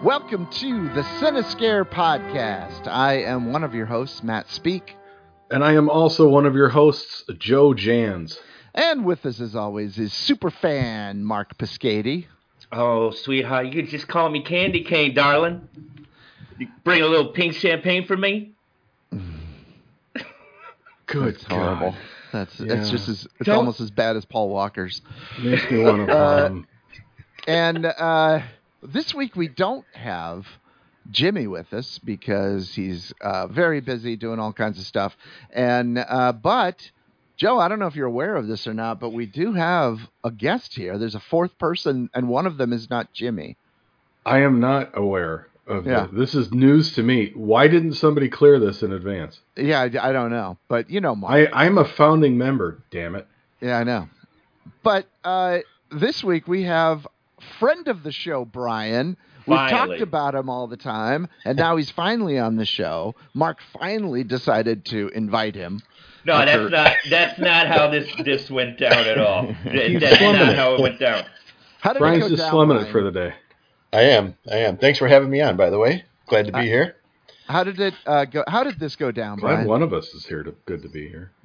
Welcome to the Cinescare Podcast. I am one of your hosts, Matt Speak. And I am also one of your hosts, Joe Jans. And with us, as always, is superfan Mark Piscati. Oh, sweetheart, you could just call me Candy Cane, darling. You bring a little pink champagne for me? Good That's God. horrible. It's just it's almost as bad as Paul Walker's. Makes me want to vom. And this week we don't have Jimmy with us because he's very busy doing all kinds of stuff. And but Joe, I don't know if you're aware of this or not, but we do have a guest here. There's a fourth person, and one of them is not Jimmy. I am not aware of this. This is news to me. Why didn't somebody clear this in advance? Yeah, I don't know. But you know, Mark. I'm a founding member, damn it. Yeah, I know. But this week we have friend of the show, Brian. We've talked about him all the time, and now he's finally on the show. Mark finally decided to invite him. No, that's not how this went down at all. That's not how it went down. How did Brian's it go just down, slumming Brian? it for the day. I am. Thanks for having me on, by the way. Glad to be here. How did it go? How did this go down, Glad Brian? one of us is here. Good to be here.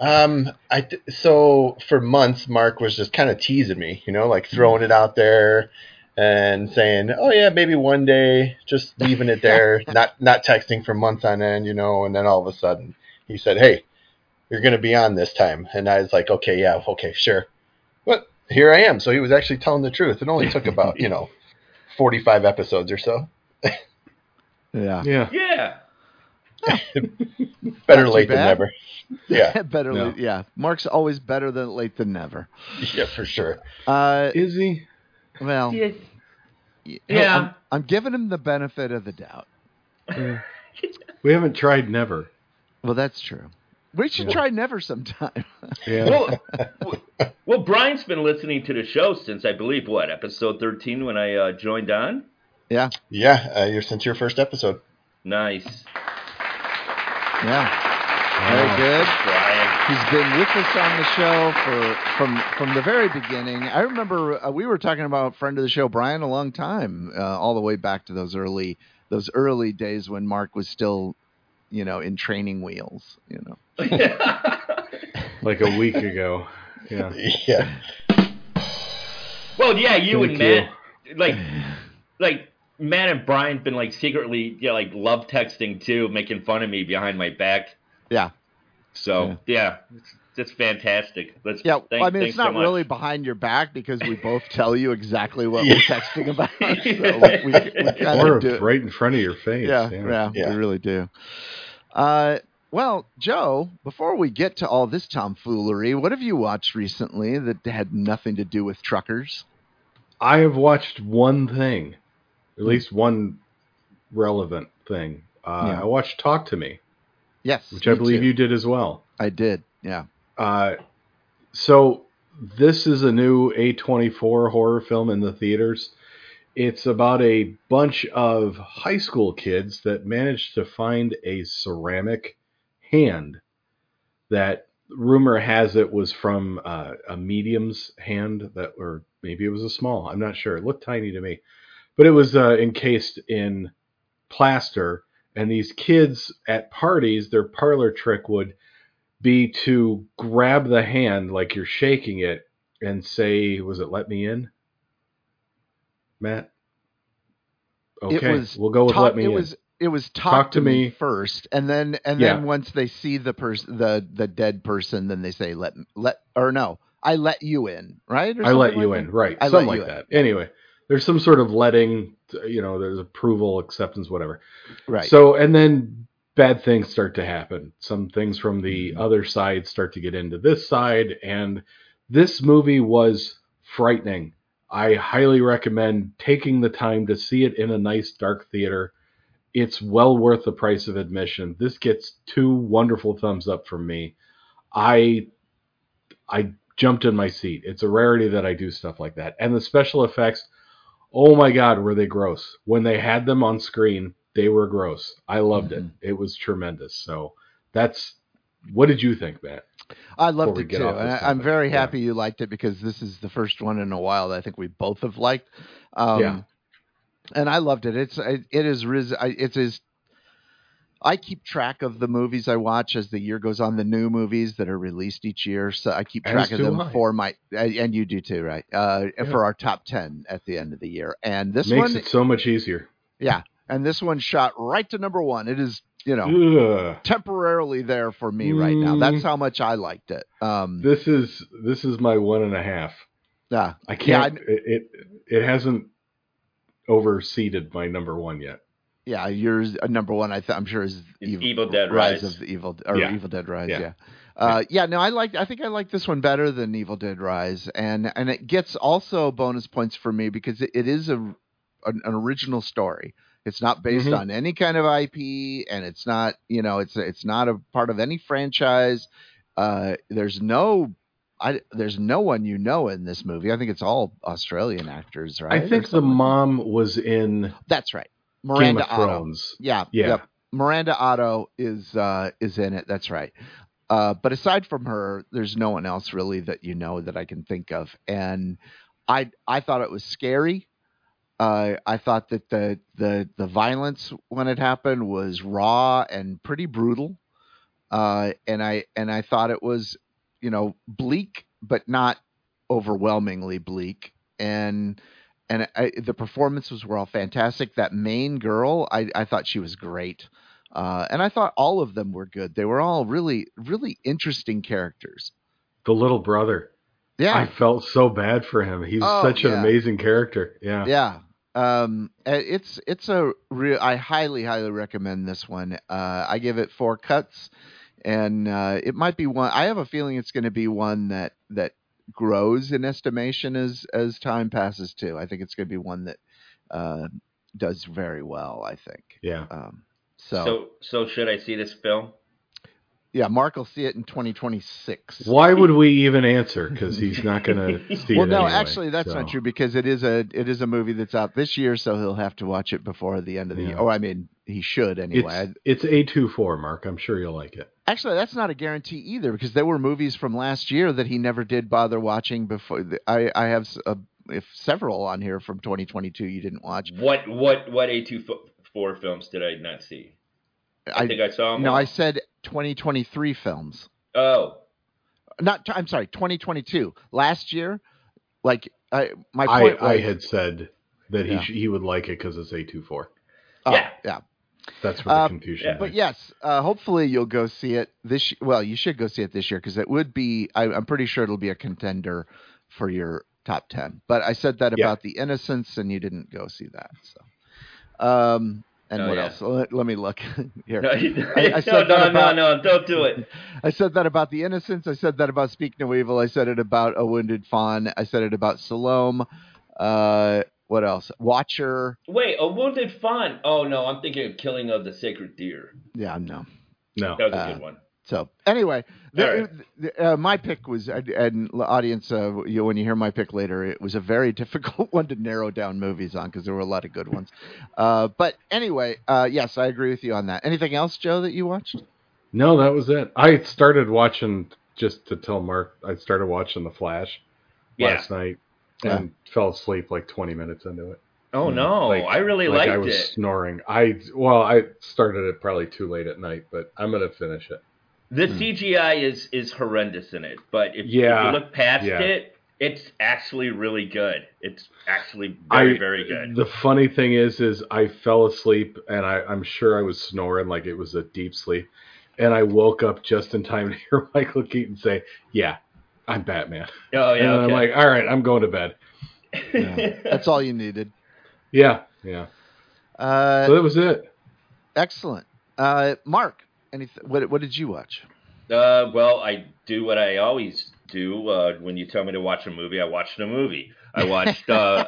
So for months, Mark was just kind of teasing me, like throwing it out there and saying, "Oh yeah, maybe one day," just leaving it there, not texting for months on end, and then all of a sudden he said, "Hey, you're going to be on this time," and I was like, "Okay, sure." But here I am. So he was actually telling the truth. It only took about 45 episodes or so. Yeah. Better Not too late than bad. never. Yeah. Better late. Yeah. Mark's always better than late than never. Yeah, for sure. Is he? Well, Yeah. I'm giving him the benefit of the doubt. We haven't tried never. Well, that's true. We should try never sometime. Yeah. Well, Brian's been listening to the show since, I believe, episode 13 when I joined on? Yeah. Yeah, since your first episode. Nice. Yeah. Very good. Brian. He's been with us on the show from the very beginning. I remember we were talking about friend of the show, Brian, a long time, all the way back to those early days when Mark was still, in training wheels, Like a week ago. Yeah. Yeah. Well, yeah, you Thank and Matt, like Matt and Brian been secretly, love texting too, making fun of me behind my back. Yeah. So it's fantastic. It's not so much. really behind your back because we both tell you exactly what we're texting about. So we kind Or of do it. right in front of your face. Yeah, we really do. Well, Joe, before we get to all this tomfoolery, what have you watched recently that had nothing to do with truckers? I have watched one thing, at least one relevant thing. I watched Talk to Me. Yes. Which I believe you did as well. I did, yeah. So this is a new A24 horror film in the theaters. It's about a bunch of high school kids that managed to find a ceramic hand that rumor has it was from a medium's hand or maybe it was a small. I'm not sure. It looked tiny to me. But it was encased in plaster. And these kids at parties, their parlor trick would be to grab the hand like you're shaking it and say, was it "Let me in"? Matt? Okay, we'll go with "Let me in." It was talk to me first, and then once they see the dead person, then they say I let you in, right? I let you in, right? Something like that. Anyway, there's some sort of letting, there's approval, acceptance, whatever. Right. So, and then bad things start to happen. Some things from the other side start to get into this side, and this movie was frightening. I highly recommend taking the time to see it in a nice dark theater. It's well worth the price of admission. This gets 2 wonderful thumbs up from me. I jumped in my seat. It's a rarity that I do stuff like that. And the special effects, oh my God, were they gross. When they had them on screen, they were gross. I loved it. It was tremendous. So what did you think, Matt? I loved it too. And I'm very happy you liked it because this is the first one in a while that I think we both have liked. and I loved it. It's as I keep track of the movies I watch as the year goes on, the new movies that are released each year. So I keep track As of do them I. for my, and you do too, right? Yeah. For our top 10 at the end of the year. And this Makes one, it so much easier. yeah. And this one shot right to number one. It is, Ugh. temporarily there for me right now. That's Mm. how much I liked it. This is my 1.5. Yeah. I can't. It hasn't overseeded my number one yet. Yeah, yours number one. I'm sure is Evil Dead Rise Rise. of the Evil Yeah. Evil Dead Rise. Yeah. Yeah. No, I think I like this one better than Evil Dead Rise, and it gets also bonus points for me because it is an original story. It's not based Mhm. on any kind of IP, and it's not it's not a part of any franchise. There's no one in this movie. I think it's all Australian actors, right? I think the mom was in That's right. Game Miranda of Otto. Thrones. Yeah. Yeah. Yep. Miranda Otto is in it. That's right. But aside from her, there's no one else really that that I can think of. And I thought it was scary. I thought that the violence when it happened was raw and pretty brutal. And I thought it was, bleak, but not overwhelmingly bleak. And the performances were all fantastic. That main girl, I thought she was great. And I thought all of them were good. They were all really, really interesting characters. The little brother. Yeah. I felt so bad for him. He's such an amazing character. Yeah. Yeah. It's a real. I highly, highly recommend this one. I give it 4 cuts, and it might be one. I have a feeling it's going to be one that grows in estimation as time passes too. I think it's going to be one that does very well. I think. Yeah. So should I see this film? Yeah, Mark will see it in 2026. Why would we even answer? Because he's not going to see well, it no, anyway, actually, that's not true because it is a movie that's out this year, so he'll have to watch it before the end of the year. Oh, I mean, he should anyway. It's A24, Mark. I'm sure you'll like it. Actually, that's not a guarantee either because there were movies from last year that he never did bother watching before. I have several on here from 2022 you didn't watch. What A24 films did I not see? I think I saw them. No, all. I said 2023 films. Oh. I'm sorry, 2022. Last year, my point was, I had said that he would like it because it's A24. Oh, yeah. That's where the confusion is. But yes, hopefully you'll go see it this. Well, you should go see it this year because it would be. I'm pretty sure it'll be a contender for your top 10. But I said that about The Innocents, and you didn't go see that. So, and what else? Let me look here. No, no, don't do it. I said that about The Innocents. I said that about Speak No Evil. I said it about A Wounded Fawn. I said it about Salome. What else? Watcher. Wait, A Wounded Fawn. Oh, no, I'm thinking of Killing of the Sacred Deer. Yeah, no. That was a good one. So anyway, my pick was, and audience, when you hear my pick later, it was a very difficult one to narrow down movies on because there were a lot of good ones. But anyway, yes, I agree with you on that. Anything else, Joe, that you watched? No, that was it. I started watching, just to tell Mark, I started watching The Flash last night and fell asleep like 20 minutes into it. Oh, no. I really liked it. I was snoring. I started it probably too late at night, but I'm going to finish it. The CGI is horrendous in it, but if you look past it, it's actually really good. It's actually very, very good. The funny thing is I fell asleep, and I'm sure I was snoring like it was a deep sleep, and I woke up just in time to hear Michael Keaton say, "Yeah, I'm Batman." Oh, yeah, and I'm like, all right, I'm going to bed. That's all you needed. Yeah. So that was it. Excellent. Mark, what did you watch? Well, I do what I always do. When you tell me to watch a movie, I watched a movie. I watched.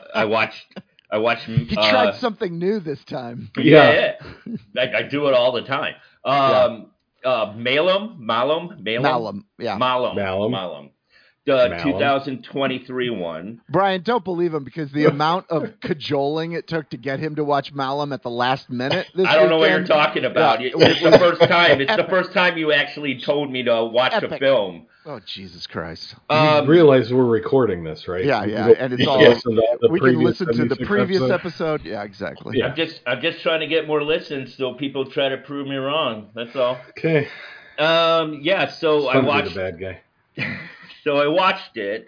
He tried something new this time. Yeah. I do it all the time. Malum. Yeah. Malum. The 2023 one. Brian, don't believe him because the amount of cajoling it took to get him to watch Malum at the last minute this I don't know what weekend. you're talking about. Yeah. It's the first time. It's the first time you actually told me to watch a film. Oh, Jesus Christ. You realize we're recording this, right? Yeah. And it's all... we can listen to the previous episode. Yeah, exactly. Yeah. I'm just trying to get more listens so people try to prove me wrong. That's all. Okay. Yeah, so I watched... the bad guy. So I watched it.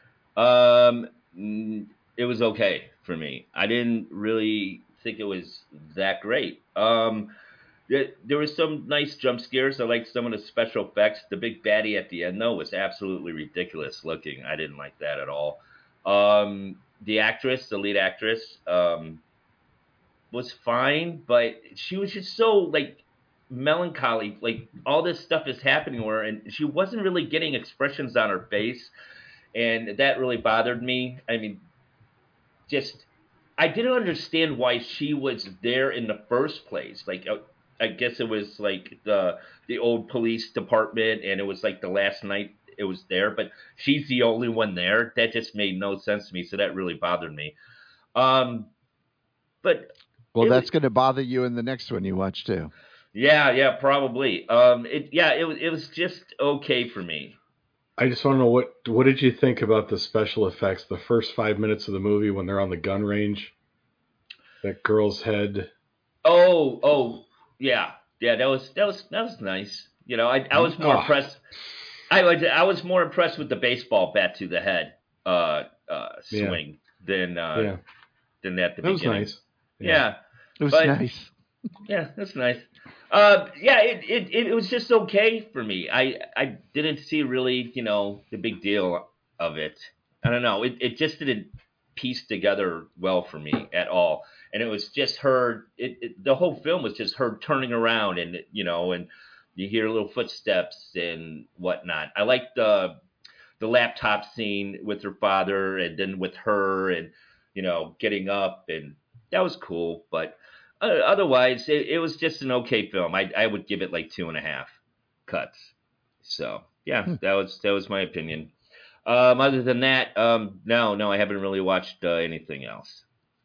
It was okay for me. I didn't really think it was that great. There was some nice jump scares. I liked some of the special effects. The big baddie at the end, though, was absolutely ridiculous looking. I didn't like that at all. The actress, the lead actress, was fine, but she was just so, like, melancholy. Like, all this stuff is happening to her, and she wasn't really getting expressions on her face, and that really bothered me. I mean, I didn't understand why she was there in the first place. Like, I guess it was like the old police department, and it was like the last night it was there, but she's the only one there. That just made no sense to me, so that really bothered me. But that's going to bother you in the next one you watch too. Yeah, probably. It was just okay for me. I just want to know what did you think about the special effects? The first 5 minutes of the movie when they're on the gun range, that girl's head. Oh, yeah. That was nice. You know, I was more impressed. I was more impressed with the baseball bat to the head swing than that at the beginning. That was nice. Yeah. It was nice. Yeah, that's nice. It was just okay for me. I didn't see really, the big deal of it. I don't know. It just didn't piece together well for me at all. And it was just her. The whole film was just her turning around, and and you hear little footsteps and whatnot. I liked the laptop scene with her father, and then with her, and getting up, and that was cool. But otherwise, it was just an okay film. I would give it like 2.5 cuts. So yeah, that was my opinion. Other than that, no, I haven't really watched anything else.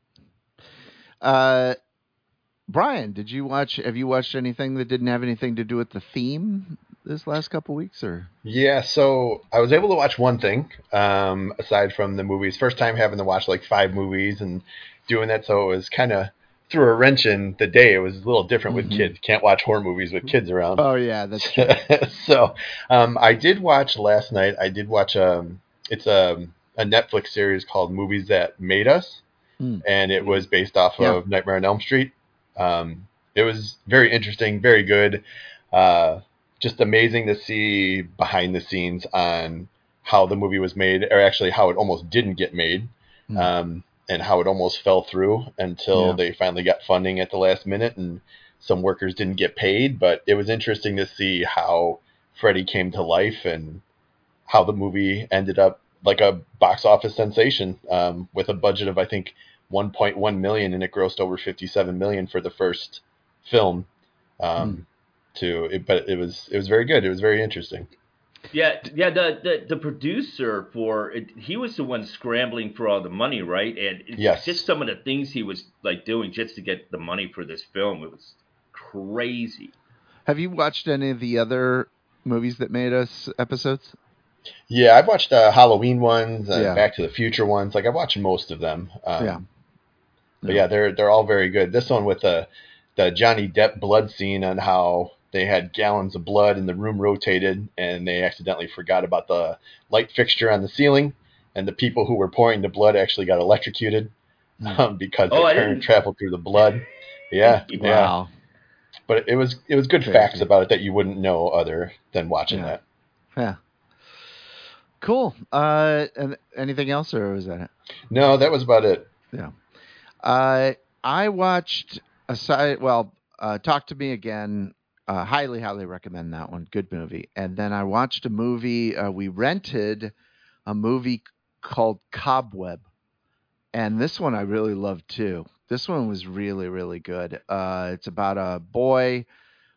Brian, have you watched anything that didn't have anything to do with the theme this last couple weeks, or? Yeah, so I was able to watch one thing, aside from the movies. First time having to watch like 5 movies and doing that, so it was kind of threw a wrench in the day. It was a little different with kids. Can't watch horror movies with kids around. Oh yeah, that's true. So I did watch last night. I did watch it's a Netflix series called Movies That Made Us, and it was based off of Nightmare on Elm Street. It was very interesting, very good. Just amazing to see behind the scenes on how the movie was made, or actually how it almost didn't get made. And how it almost fell through until they finally got funding at the last minute, and some workers didn't get paid. But it was interesting to see how Freddy came to life and how the movie ended up like a box office sensation, with a budget of, I think, 1.1 million, and it grossed over 57 million for the first film. But it was very good. It was very interesting. Yeah. The producer for it, he was the one scrambling for all the money, right? And just some of the things he was like doing just to get the money for this film, it was crazy. Have you watched any of the other Movies That Made Us episodes? Yeah, I've watched Halloween ones and Back to the Future ones. Like, I've watched most of them. But yeah, they're all very good. This one with the Johnny Depp blood scene, on how they had gallons of blood and the room rotated, and they accidentally forgot about the light fixture on the ceiling, and the people who were pouring the blood actually got electrocuted because the current traveled through the blood. Yeah. Wow. Yeah. But it was good facts about it that you wouldn't know other than watching that. Yeah. Cool. And anything else, or was that it? No, that was about it. Yeah. I watched Talk to Me Again. Highly recommend that one. Good movie. And then I watched a movie. We rented a movie called Cobweb, and this one I really loved too. This one was really, really good. It's about a boy.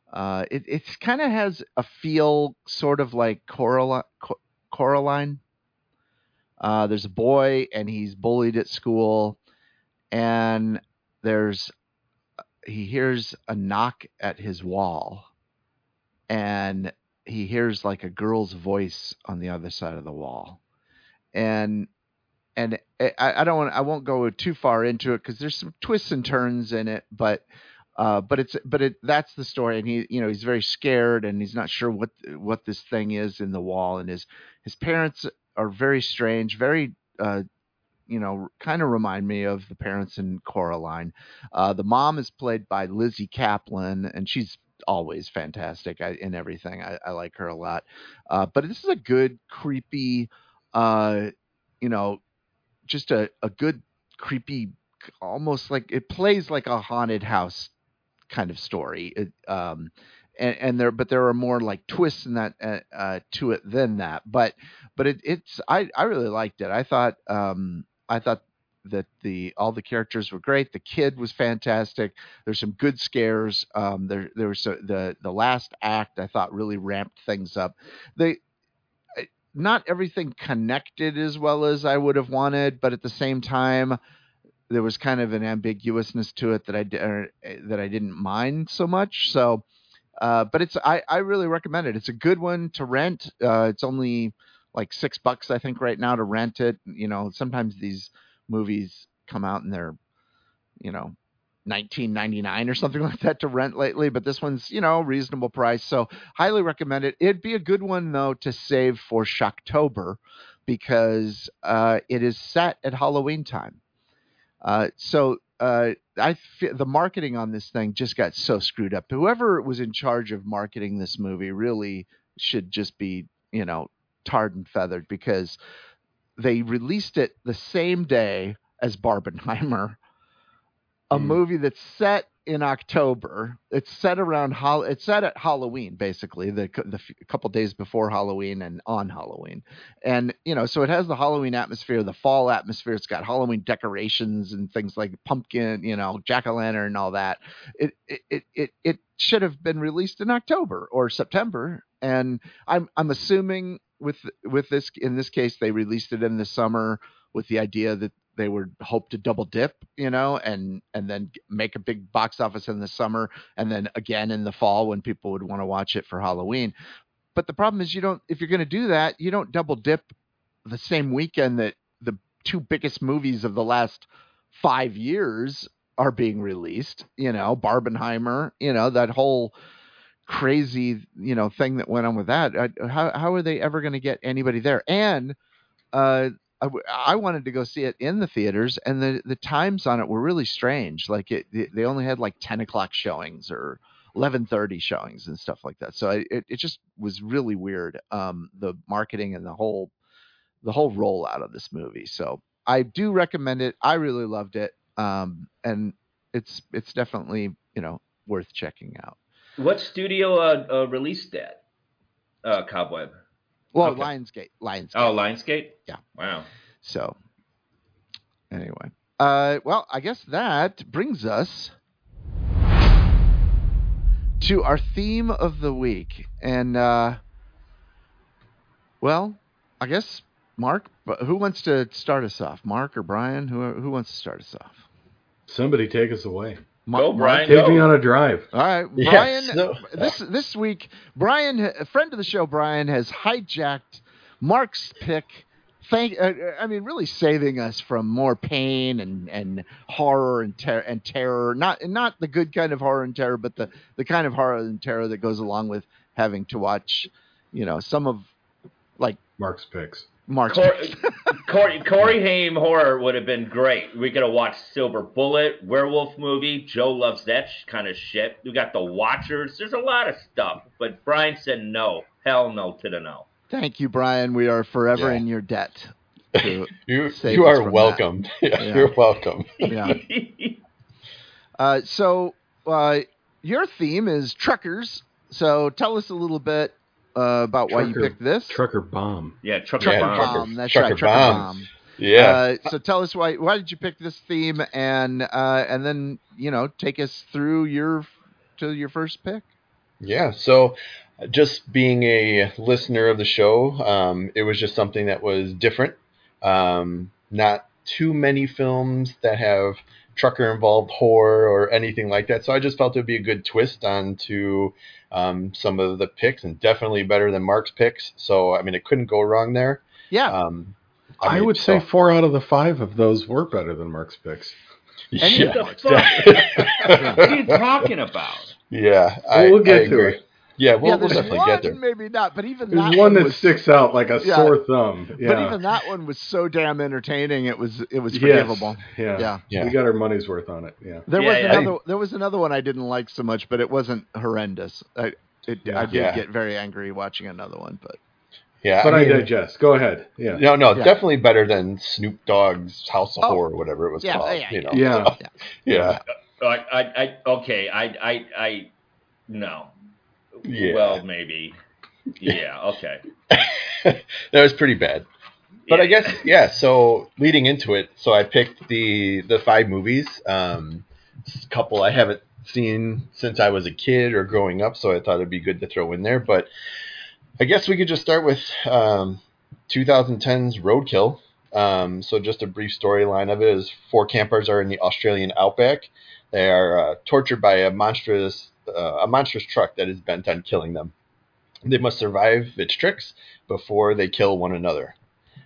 It kind of has a feel sort of like Coraline, There's a boy, and he's bullied at school, and he hears a knock at his wall, and he hears like a girl's voice on the other side of the wall, and I won't go too far into it because there's some twists and turns in it, but that's the story, and he's very scared, and he's not sure what this thing is in the wall, and his parents are very strange, very kind of remind me of the parents in Coraline. The mom is played by Lizzie Kaplan, and she's always fantastic in everything. I like her a lot. But this is a good, creepy, uh, you know, just a good, creepy, almost like it plays like a haunted house kind of story. But there are more like twists in that to it than that. But I really liked it. I thought that all the characters were great. The kid was fantastic. There's some good scares. There was the last act I thought really ramped things up. They Not everything connected as well as I would have wanted, but at the same time, there was kind of an ambiguousness to it that I didn't mind so much. So, but I really recommend it. It's a good one to rent. It's only like $6, I think, right now to rent it. Sometimes these movies come out and they're, $19.99 or something like that to rent lately, but this one's reasonable price, so highly recommend it. It'd be a good one though to save for Shocktober because it is set at Halloween time. The marketing on this thing just got so screwed up. Whoever was in charge of marketing this movie really should just be tarred and feathered, because they released it the same day as Barbenheimer, a movie that's set in October. It's set it's set at Halloween, basically, the couple days before Halloween and on Halloween. And, so it has the Halloween atmosphere, the fall atmosphere. It's got Halloween decorations and things like pumpkin, jack-o'-lantern and all that. It should have been released in October or September. And I'm assuming with this, in this case, they released it in the summer with the idea that they would hope to double dip, and then make a big box office in the summer and then again in the fall when people would want to watch it for Halloween. But the problem is if you're going to do that, you don't double dip the same weekend that the two biggest movies of the last 5 years are being released, Barbenheimer, that whole crazy, thing that went on with that. How are they ever going to get anybody there? And, I wanted to go see it in the theaters, and the times on it were really strange. Like they only had like 10 o'clock showings or 11:30 showings and stuff like that. So it just was really weird. The marketing and the whole rollout of this movie. So I do recommend it. I really loved it. And it's definitely, worth checking out. What studio released that? Cobweb. Well, Okay. Lionsgate. Oh, Lionsgate? Yeah. Wow. So, anyway. Well, I guess that brings us to our theme of the week. And, well, I guess, Mark, who wants to start us off? Mark or Brian? Who wants to start us off? Somebody take us away. Go, Brian. Take me on a drive. All right, Brian. This week, Brian, a friend of the show, Brian, has hijacked Mark's pick. Really saving us from more pain and horror and terror. Not the good kind of horror and terror, but the kind of horror and terror that goes along with having to watch, some of like Mark's picks. Corey Haim horror would have been great. We could have watched Silver Bullet, werewolf movie. Joe loves that kind of shit. We got The Watchers. There's a lot of stuff. But Brian said no. Hell no to the no. Thank you, Brian. We are forever in your debt. You are welcome. Yeah, you're welcome. Yeah. So your theme is truckers. So tell us a little bit about why you picked this. Trucker bomb. Yeah, trucker bomb. That's trucker right, trucker bomb. Yeah. So tell us why did you pick this theme, and then take us through your first pick. Yeah. So just being a listener of the show, it was just something that was different. Not too many films that have trucker-involved horror or anything like that. So I just felt it would be a good twist onto some of the picks, and definitely better than Mark's picks. So, I mean, it couldn't go wrong there. Yeah. I would say 4 out of the 5 of those were better than Mark's picks. What the fuck? What are you talking about? Yeah, we'll get to it. Yeah, we'll there's definitely one, get there. maybe not, but even There's that one that was, sticks out like a sore thumb. Yeah. But even that one was so damn entertaining. It was forgivable. Yes. Yeah. We got our money's worth on it. Yeah. There was another one I didn't like so much, but it wasn't horrendous. I did get very angry watching another one, but. Yeah, but I digest. Go ahead. Yeah. No, definitely better than Snoop Dogg's House of Horror, or whatever it was called. Yeah. No. Yeah. Well, maybe. Yeah. Okay. That was pretty bad. But I guess, so leading into it, so I picked the 5 movies. A couple I haven't seen since I was a kid or growing up, so I thought it'd be good to throw in there. But I guess we could just start with 2010's Roadkill. So just a brief storyline of it is 4 campers are in the Australian outback. They are tortured by a monstrous truck that is bent on killing them. They must survive its tricks before they kill one another.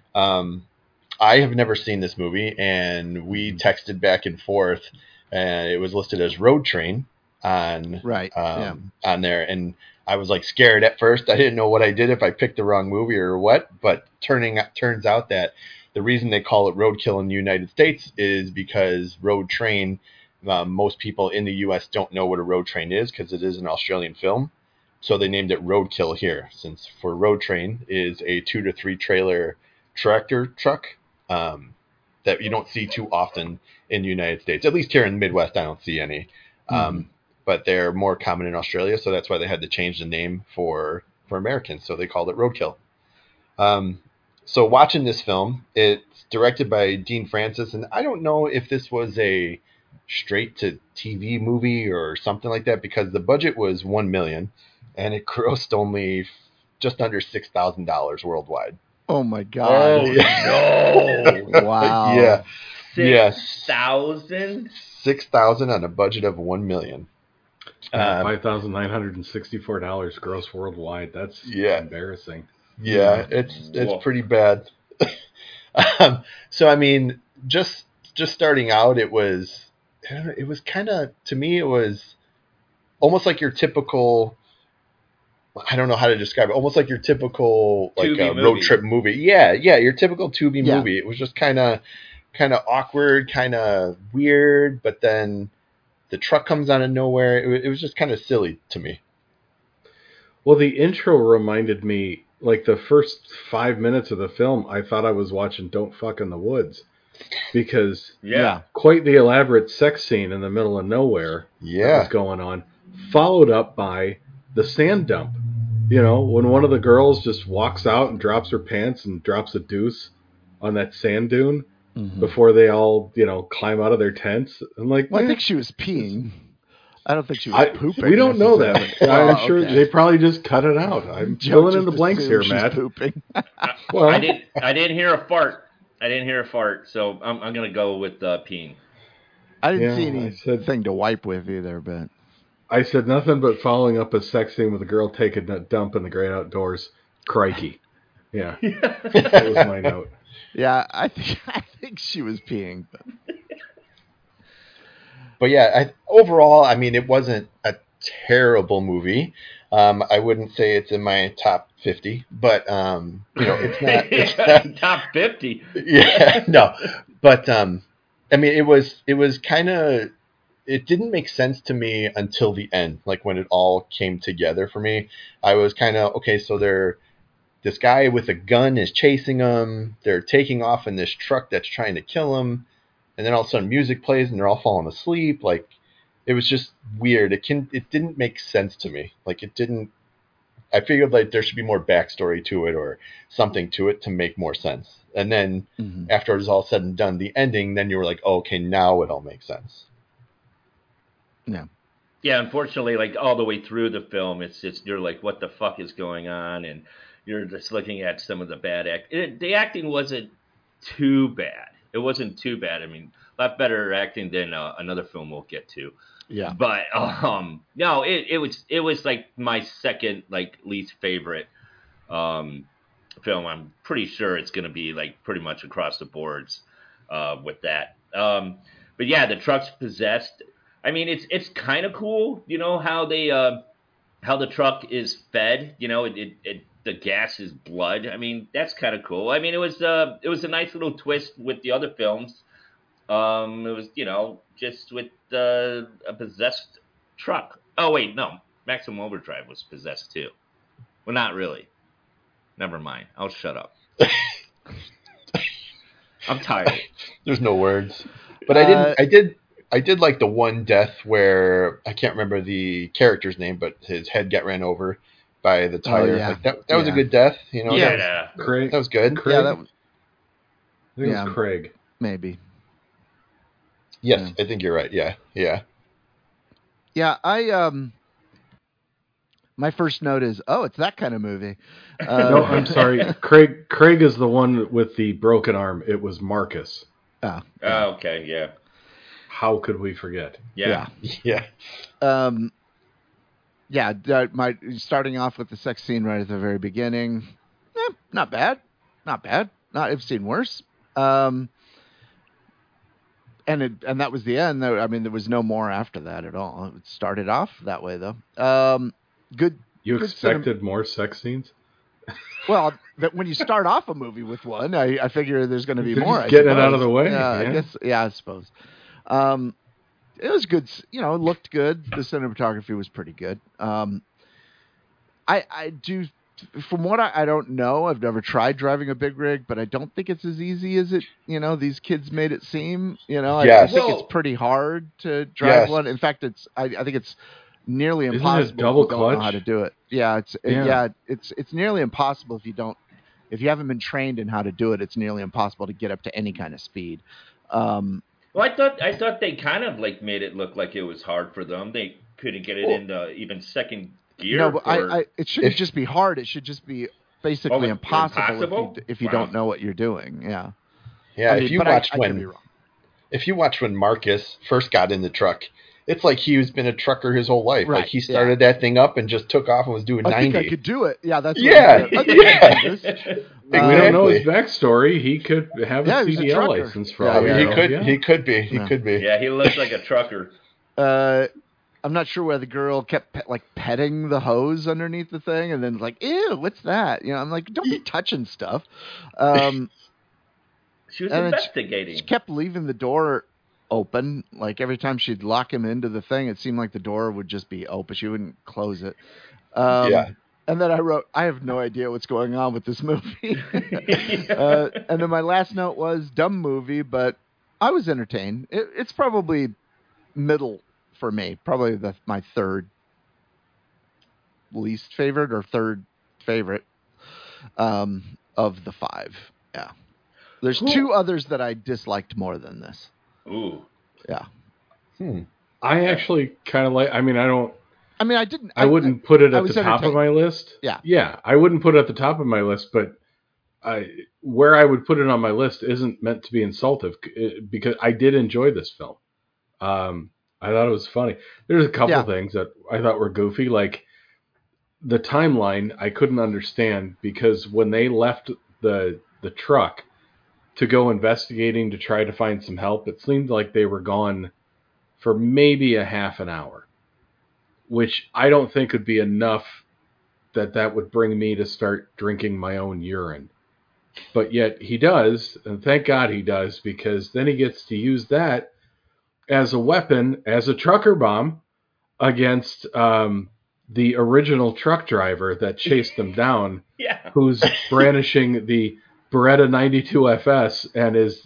I have never seen this movie, and we texted back and forth, and it was listed as Road Train on there, and I was like scared at first. I didn't know what I did, if I picked the wrong movie or what, but turns out that the reason they call it Roadkill in the United States is because Road Train, most people in the U.S. don't know what a road train is because it is an Australian film. So they named it Roadkill here, since for Road Train is a 2 to 3 trailer tractor truck that you don't see too often in the United States. At least here in the Midwest, I don't see any. But they're more common in Australia, so that's why they had to change the name for Americans. So they called it Roadkill. So watching this film, it's directed by Dean Francis, and I don't know if this was a straight-to-TV movie or something like that, because the budget was $1 million, and it grossed only just under $6,000 worldwide. Oh my God! Oh no! Wow! Yeah. 6,000? 6,000 on a budget of $1 million. $5,964 gross worldwide. That's embarrassing. Yeah, it's pretty bad. So I mean, just starting out, it was kind of, to me, it was almost like your typical. I don't know how to describe it. Almost like your typical road trip movie. Yeah, your typical Tubi movie. It was just kind of awkward, kind of weird, but then the truck comes out of nowhere. It was just kind of silly to me. Well, the intro reminded me, like the first 5 minutes of the film, I thought I was watching Don't Fuck in the Woods, because quite the elaborate sex scene in the middle of nowhere that was going on, followed up by the sand dump. You know, when one of the girls just walks out and drops her pants and drops a deuce on that sand dune before they all, climb out of their tents. And I think she was peeing. I don't think she was pooping. We don't know that. I'm sure they probably just cut it out. I'm filling in the blanks here, Matt. Pooping. Well, I didn't hear a fart. So I'm gonna go with peeing. I didn't see anything to wipe with either, but. I said nothing but following up a sex scene with a girl taking a dump in the great outdoors. Crikey. Yeah. That was my note. Yeah, I think she was peeing. But yeah, overall, I mean, it wasn't a terrible movie. I wouldn't say it's in my top 50, but it's not top 50. Yeah, no. But I mean, it was kind of, it didn't make sense to me until the end, like when it all came together for me. I was kind of, okay, so this guy with a gun is chasing them. They're taking off in this truck that's trying to kill them. And then all of a sudden music plays and they're all falling asleep. Like, it was just weird. It didn't make sense to me. Like, it didn't, I figured like there should be more backstory to it or something to it to make more sense. And then after it was all said and done, the ending, then you were like, oh, okay, now it all makes sense. Yeah, unfortunately, like all the way through the film, it's you're like, what the fuck is going on? And you're just looking at some of the bad act. The acting wasn't too bad. It wasn't too bad. I mean, a lot better acting than another film we'll get to. Yeah. But no, it was like my second like least favorite film. I'm pretty sure it's going to be like pretty much across the boards with that. But yeah, the truck's possessed. I mean, it's kind of cool, how the truck is fed. The gas is blood. I mean, that's kind of cool. I mean, it was a nice little twist with the other films. It was just with a possessed truck. Oh wait, no, Maximum Overdrive was possessed too. Well, not really. Never mind. I'll shut up. I'm tired. There's no words. But I did like the one death where I can't remember the character's name, but his head got ran over by the tire. yeah. Like that was a good death. Yeah. Craig. That was good. Craig? Yeah, that was, I think it yeah. was Craig. maybe. Yes, I think you're right. Yeah. Yeah, I my first note is, oh, it's that kind of movie. No, I'm sorry. Craig is the one with the broken arm. It was Marcus. Oh, Oh, okay. Yeah. How could we forget? Yeah. Yeah. My starting off with the sex scene right at the very beginning. Not bad. I've seen worse. And that was the end. I mean, there was no more after that at all. It started off that way though. Good. You good expected more sex scenes? Well, when you start off a movie with one, I figure there's going to be They're more. just I getting it suppose. out of the way, Yeah, yeah. I guess. Yeah, I suppose. It was good. It looked good. The cinematography was pretty good. I do. From what I don't know, I've never tried driving a big rig, but I don't think it's as easy as it. These kids made it seem. I Yes. think Well- it's pretty hard to drive Yes. one. In fact, I think it's nearly Isn't it impossible double if you don't know clutch? how to do it. Yeah, it's nearly impossible if you haven't been trained in how to do it. It's nearly impossible to get up to any kind of speed. Well, I thought they kind of like made it look like it was hard for them. They couldn't get it into even second gear. No, but it shouldn't just be hard. It should just be basically impossible impossible? if you Wow. don't know what you're doing. Yeah. Yeah. I mean, If you but watched I could be wrong. if you watch when Marcus first got in the truck, it's like he's been a trucker his whole life. Right, Like he started that thing up and just took off and was doing I 90. think I could do it. Yeah, that's Yeah, what I think I can do this. We don't know his Exactly. backstory. He could have Yeah, a he was a CDL trucker. license for Yeah, all we yeah. He know. could. Yeah. He could be. He Yeah. could be. Yeah, he looks like a trucker. I'm not sure where the girl kept petting the hose underneath the thing, and then like, ew, what's that? I'm like, don't be touching stuff. She was And then investigating. She kept leaving the door open. Like every time she'd lock him into the thing, it seemed like the door would just be open. She wouldn't close it. Yeah. And then I wrote, I have no idea what's going on with this movie. And then my last note was dumb movie, but I was entertained. It's probably middle for me. Probably my third least favorite or third favorite of the five. Yeah. There's Cool. two others that I disliked more than this. Ooh. Yeah. I actually kind of like. I mean, I didn't. I wouldn't put it I at the was top of entertained. my list. Yeah. Yeah, I wouldn't put it at the top of my list, but where I would put it on my list isn't meant to be insultive because I did enjoy this film. I thought it was funny. There's a couple things that I thought were goofy, like the timeline I couldn't understand because when they left the truck to go investigating to try to find some help, it seemed like they were gone for maybe a half an hour, which I don't think would be enough that would bring me to start drinking my own urine. But yet he does, and thank God he does, because then he gets to use that as a weapon, as a trucker bomb, against the original truck driver that chased them down, Yeah. who's brandishing the Beretta 92 FS and is,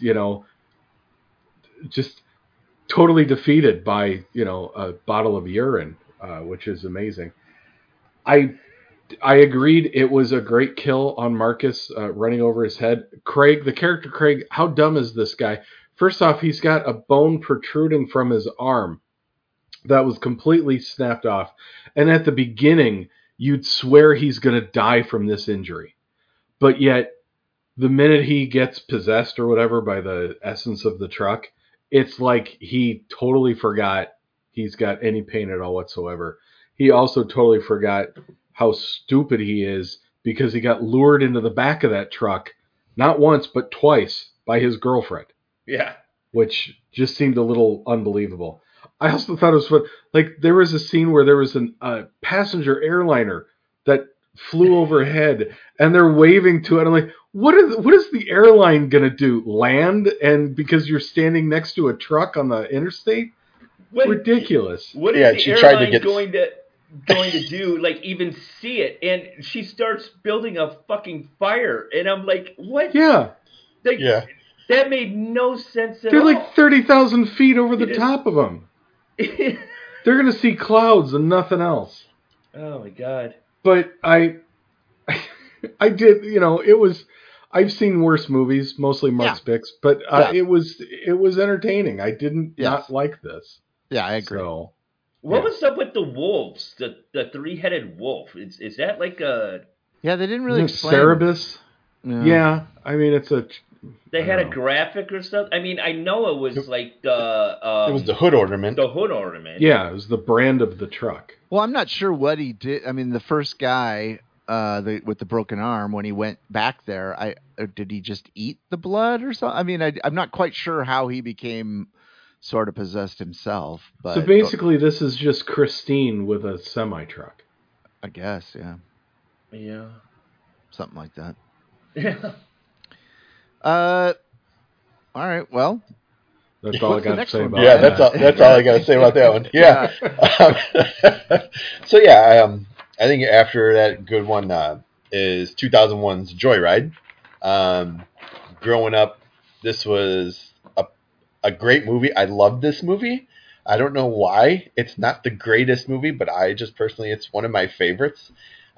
just totally defeated by, a bottle of urine, which is amazing. I agreed it was a great kill on Marcus running over his head. Craig, the character Craig, how dumb is this guy? First off, he's got a bone protruding from his arm that was completely snapped off. And at the beginning, you'd swear he's going to die from this injury. But yet, the minute he gets possessed or whatever by the essence of the truck, it's like he totally forgot he's got any pain at all whatsoever. He also totally forgot how stupid he is because he got lured into the back of that truck, not once, but twice by his girlfriend, Yeah. which just seemed a little unbelievable. I also thought it was fun. Like, there was a scene where there was a passenger airliner that flew overhead, and they're waving to it. I'm like, what is the airline going to do? Land? And because you're standing next to a truck on the interstate? Ridiculous. What Yeah, is the she tried to airline get- going to do? Like, even see it? And she starts building a fucking fire, and I'm like, what? Yeah. Like, Yeah. That made no sense at They're all. like 30,000 feet over the It is. top of them. They're going to see clouds and nothing else. Oh my god. But I did, it was, I've seen worse movies, mostly Mark Spix, but it was entertaining. I didn't not like this. Yeah, I agree. So, What was up with the wolves? The three-headed wolf. Is that like a? Yeah, they didn't really explain. Cerebus? No. Yeah, I mean, it's a... They had a graphic or something. I mean, I know it was like the. It was the hood ornament. The hood ornament. Yeah, it was the brand of the truck. Well, I'm not sure what he did. I mean, the first guy with the broken arm, when he went back there, did he just eat the blood or something? I mean, I'm not quite sure how he became sort of possessed himself. But So basically, this is just Christine with a semi-truck. I guess, yeah. Yeah. Something like that. Yeah. All right. Well, that's all I got to say about Yeah, that. that's all I got to say about that one. Yeah. So yeah, I think after that good one is 2001's Joyride. Growing up, this was a great movie. I loved this movie. I don't know why. It's not the greatest movie, but I just personally, it's one of my favorites.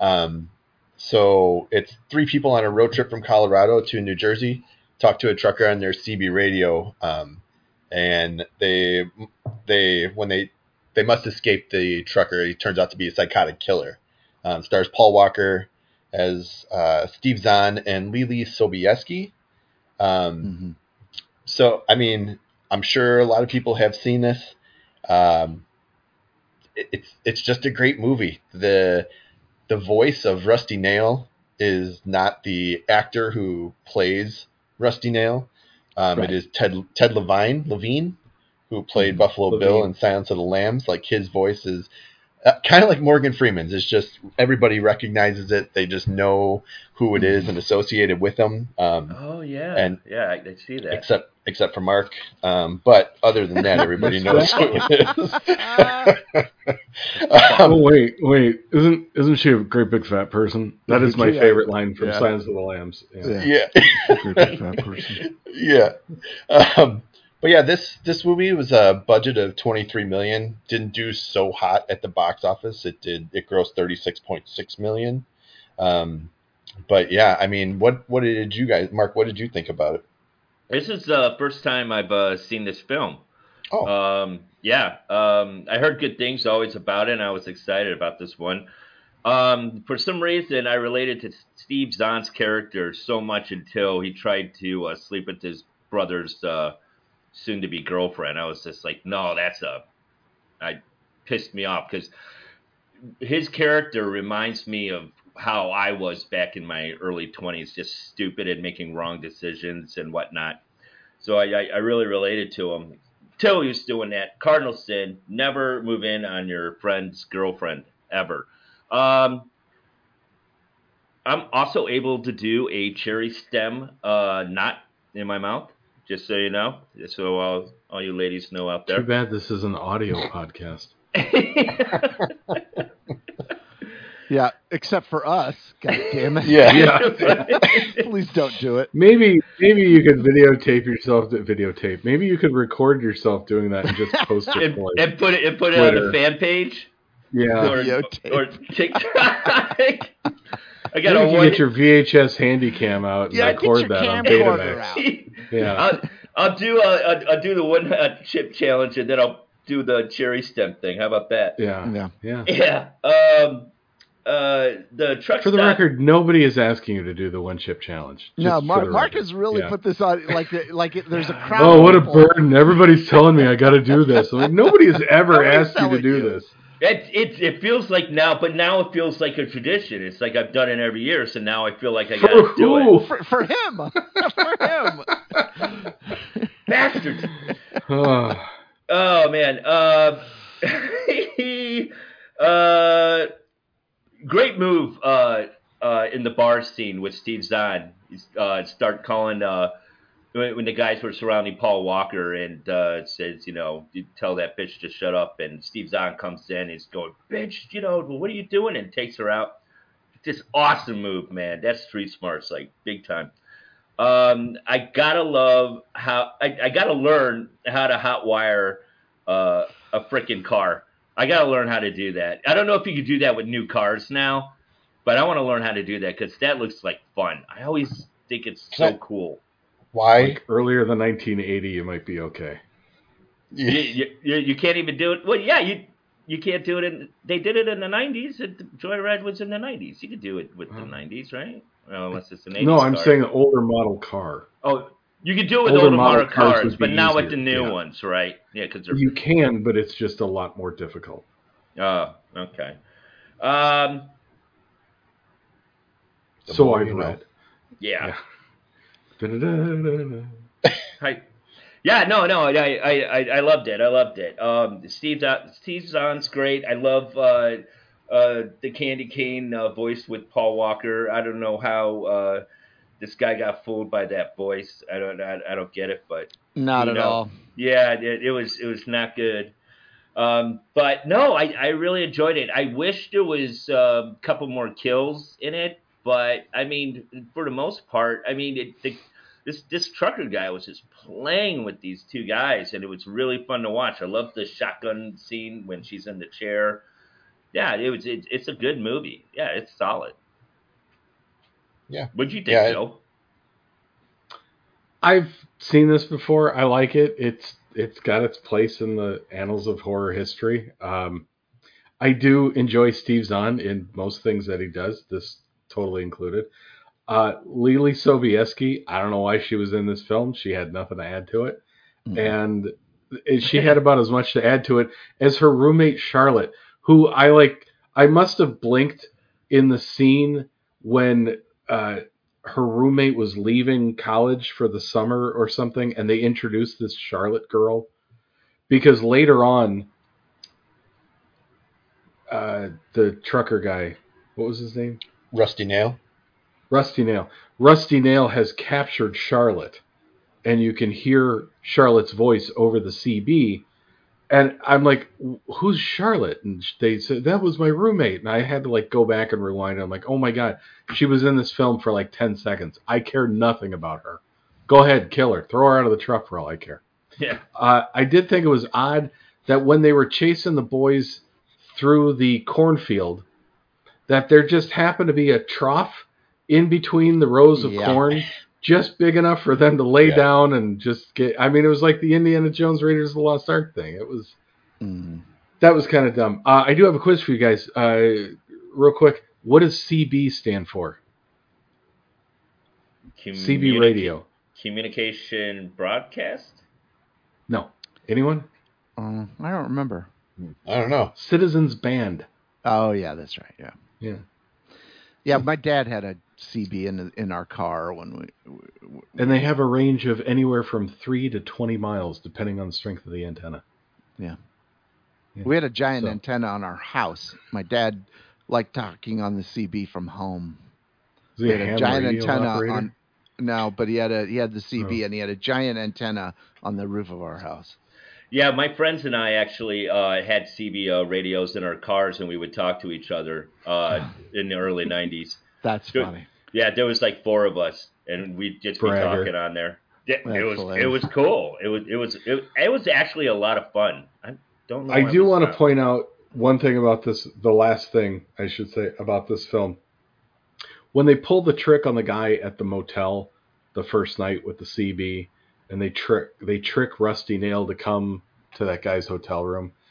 So it's three people on a road trip from Colorado to New Jersey, talk to a trucker on their CB radio, and they must escape the trucker. He turns out to be a psychotic killer. Stars Paul Walker as Steve Zahn and Lily Sobieski. So, I mean, I'm sure a lot of people have seen this. It's just a great movie. The voice of Rusty Nail is not the actor who plays Rusty Nail. Right. It is Ted Levine, who played Buffalo Bill in Silence of the Lambs. Like, his voice is kind of like Morgan Freeman's. It's just everybody recognizes it. They just know who it is and associate it with them. Oh yeah, and yeah, I see that. Except for Mark, but other than that, everybody knows who it is. Oh wait! Isn't she a great big fat person? That is my favorite line from Silence of the Lambs. Yeah. Great big fat person. Yeah. But yeah, this movie was a budget of $23 million. Didn't do so hot at the box office. It grossed $36.6 million. But yeah, I mean, what did you guys, Mark? What did you think about it? This is the first time I've seen this film. Oh. I heard good things always about it, and I was excited about this one. For some reason, I related to Steve Zahn's character so much until he tried to sleep with his brother's soon-to-be girlfriend. I was just like, no, I pissed me off because his character reminds me of how I was back in my early 20s, just stupid and making wrong decisions and whatnot. So I really related to him. Till he was doing that. Cardinal sin, never move in on your friend's girlfriend, ever. I'm also able to do a cherry stem knot in my mouth. Just so you know, just so all you ladies know out there. Too bad this is an audio podcast. Yeah, except for us. God damn it. Yeah. Please don't do it. Maybe you could videotape yourself. Maybe you could record yourself doing that and just post it and put it on the fan page. Yeah. Or TikTok. I got to get your VHS Handycam out and record that on Betamax. Yeah. I'll do the one chip challenge, and then I'll do the cherry stem thing. How about that? Yeah. the truck For the stop. record, nobody is asking you to do the one chip challenge. No, Just for the Mark record. has really Yeah. put this on there's a crowd. Oh, what a of people. burden! Everybody's telling me I got to do this. I'm like, nobody has ever Nobody's asked you to telling do you. this. It feels like now, but now it feels like a tradition. It's like I've done it every year, so now I feel like I For gotta do who? it. For him. For him. Bastards! Oh, Oh man. Great move. In the bar scene with Steve Zahn, start calling when the guys were surrounding Paul Walker and says, you tell that bitch to shut up, and Steve Zahn comes in and he's going, bitch, what are you doing? And takes her out. Just awesome move, man. That's street smarts, like big time. I gotta love how I gotta learn how to hotwire a freaking car. I gotta learn how to do that. I don't know if you could do that with new cars now, but I want to learn how to do that because that looks like fun. I always think it's so cool. Why? like earlier than 1980, you might be okay. You can't even do it. Well, yeah, you can't do it. They did it in the 90s. Joyride was in the 90s. You could do it with the 90s, right? Well, unless it's an 80s No, I'm car. saying the older model car. Oh, you could do it with Older older model model cars cars, would be but not with easier, the new yeah. ones, right? Yeah, because they're. You can, but it's just a lot more difficult. Oh, okay. The So more I've you know. read. Yeah. Da-da-da-da-da. Yeah, no, I loved it. I loved it. Steve Zahn's great. I love the Candy Cane voice with Paul Walker. I don't know how this guy got fooled by that voice. I don't get it, but Not at all. yeah, it was not good. But no, I really enjoyed it. I wish there was a couple more kills in it, but I mean, for the most part, I mean, this trucker guy was just playing with these two guys, and it was really fun to watch. I love the shotgun scene when she's in the chair. Yeah, it's a good movie. Yeah, it's solid. Yeah. What'd you think, Yeah, Joe? I've seen this before. I like it. It's got its place in the annals of horror history. I do enjoy Steve Zahn in most things that he does, this totally included. Lily Sobieski, I don't know why she was in this film. She had nothing to add to it. And she had about as much to add to it as her roommate Charlotte, who I must have blinked in the scene when her roommate was leaving college for the summer or something, and they introduced this Charlotte girl. Because later on, the trucker guy, what was his name? Rusty Nail. Rusty Nail. Rusty Nail has captured Charlotte, and you can hear Charlotte's voice over the CB. And I'm like, who's Charlotte? And they said, that was my roommate. And I had to go back and rewind. I'm like, oh my God, she was in this film for 10 seconds. I care nothing about her. Go ahead, kill her. Throw her out of the truck for all I care. Yeah. I did think it was odd that when they were chasing the boys through the cornfield, that there just happened to be a trough in between the rows of corn, just big enough for them to lay down and just get. I mean, it was like the Indiana Jones Raiders of the Lost Ark thing. It was that was kind of dumb. I do have a quiz for you guys, real quick. What does CB stand for? CB radio. Communication broadcast. No. Anyone? I don't remember. I don't know. Citizens Band. Oh yeah, that's right. Yeah. Yeah. Yeah, my dad had a CB in our car when we and they have a range of anywhere from 3 to 20 miles, depending on the strength of the antenna. Yeah. We had a giant antenna on our house. My dad liked talking on the CB from home. Was he had a giant antenna operator? on. No, but he had the CB and he had a giant antenna on the roof of our house. Yeah, my friends and I actually had CB radios in our cars, and we would talk to each other in the early 90s. That's funny. Yeah, there was 4 of us, and we'd just be talking on there. Yeah, it was cool. It was actually a lot of fun. I don't know. I do want to point out one thing about this. The last thing I should say about this film, when they pulled the trick on the guy at the motel the first night with the CB, and they trick Rusty Nail to come to that guy's hotel room.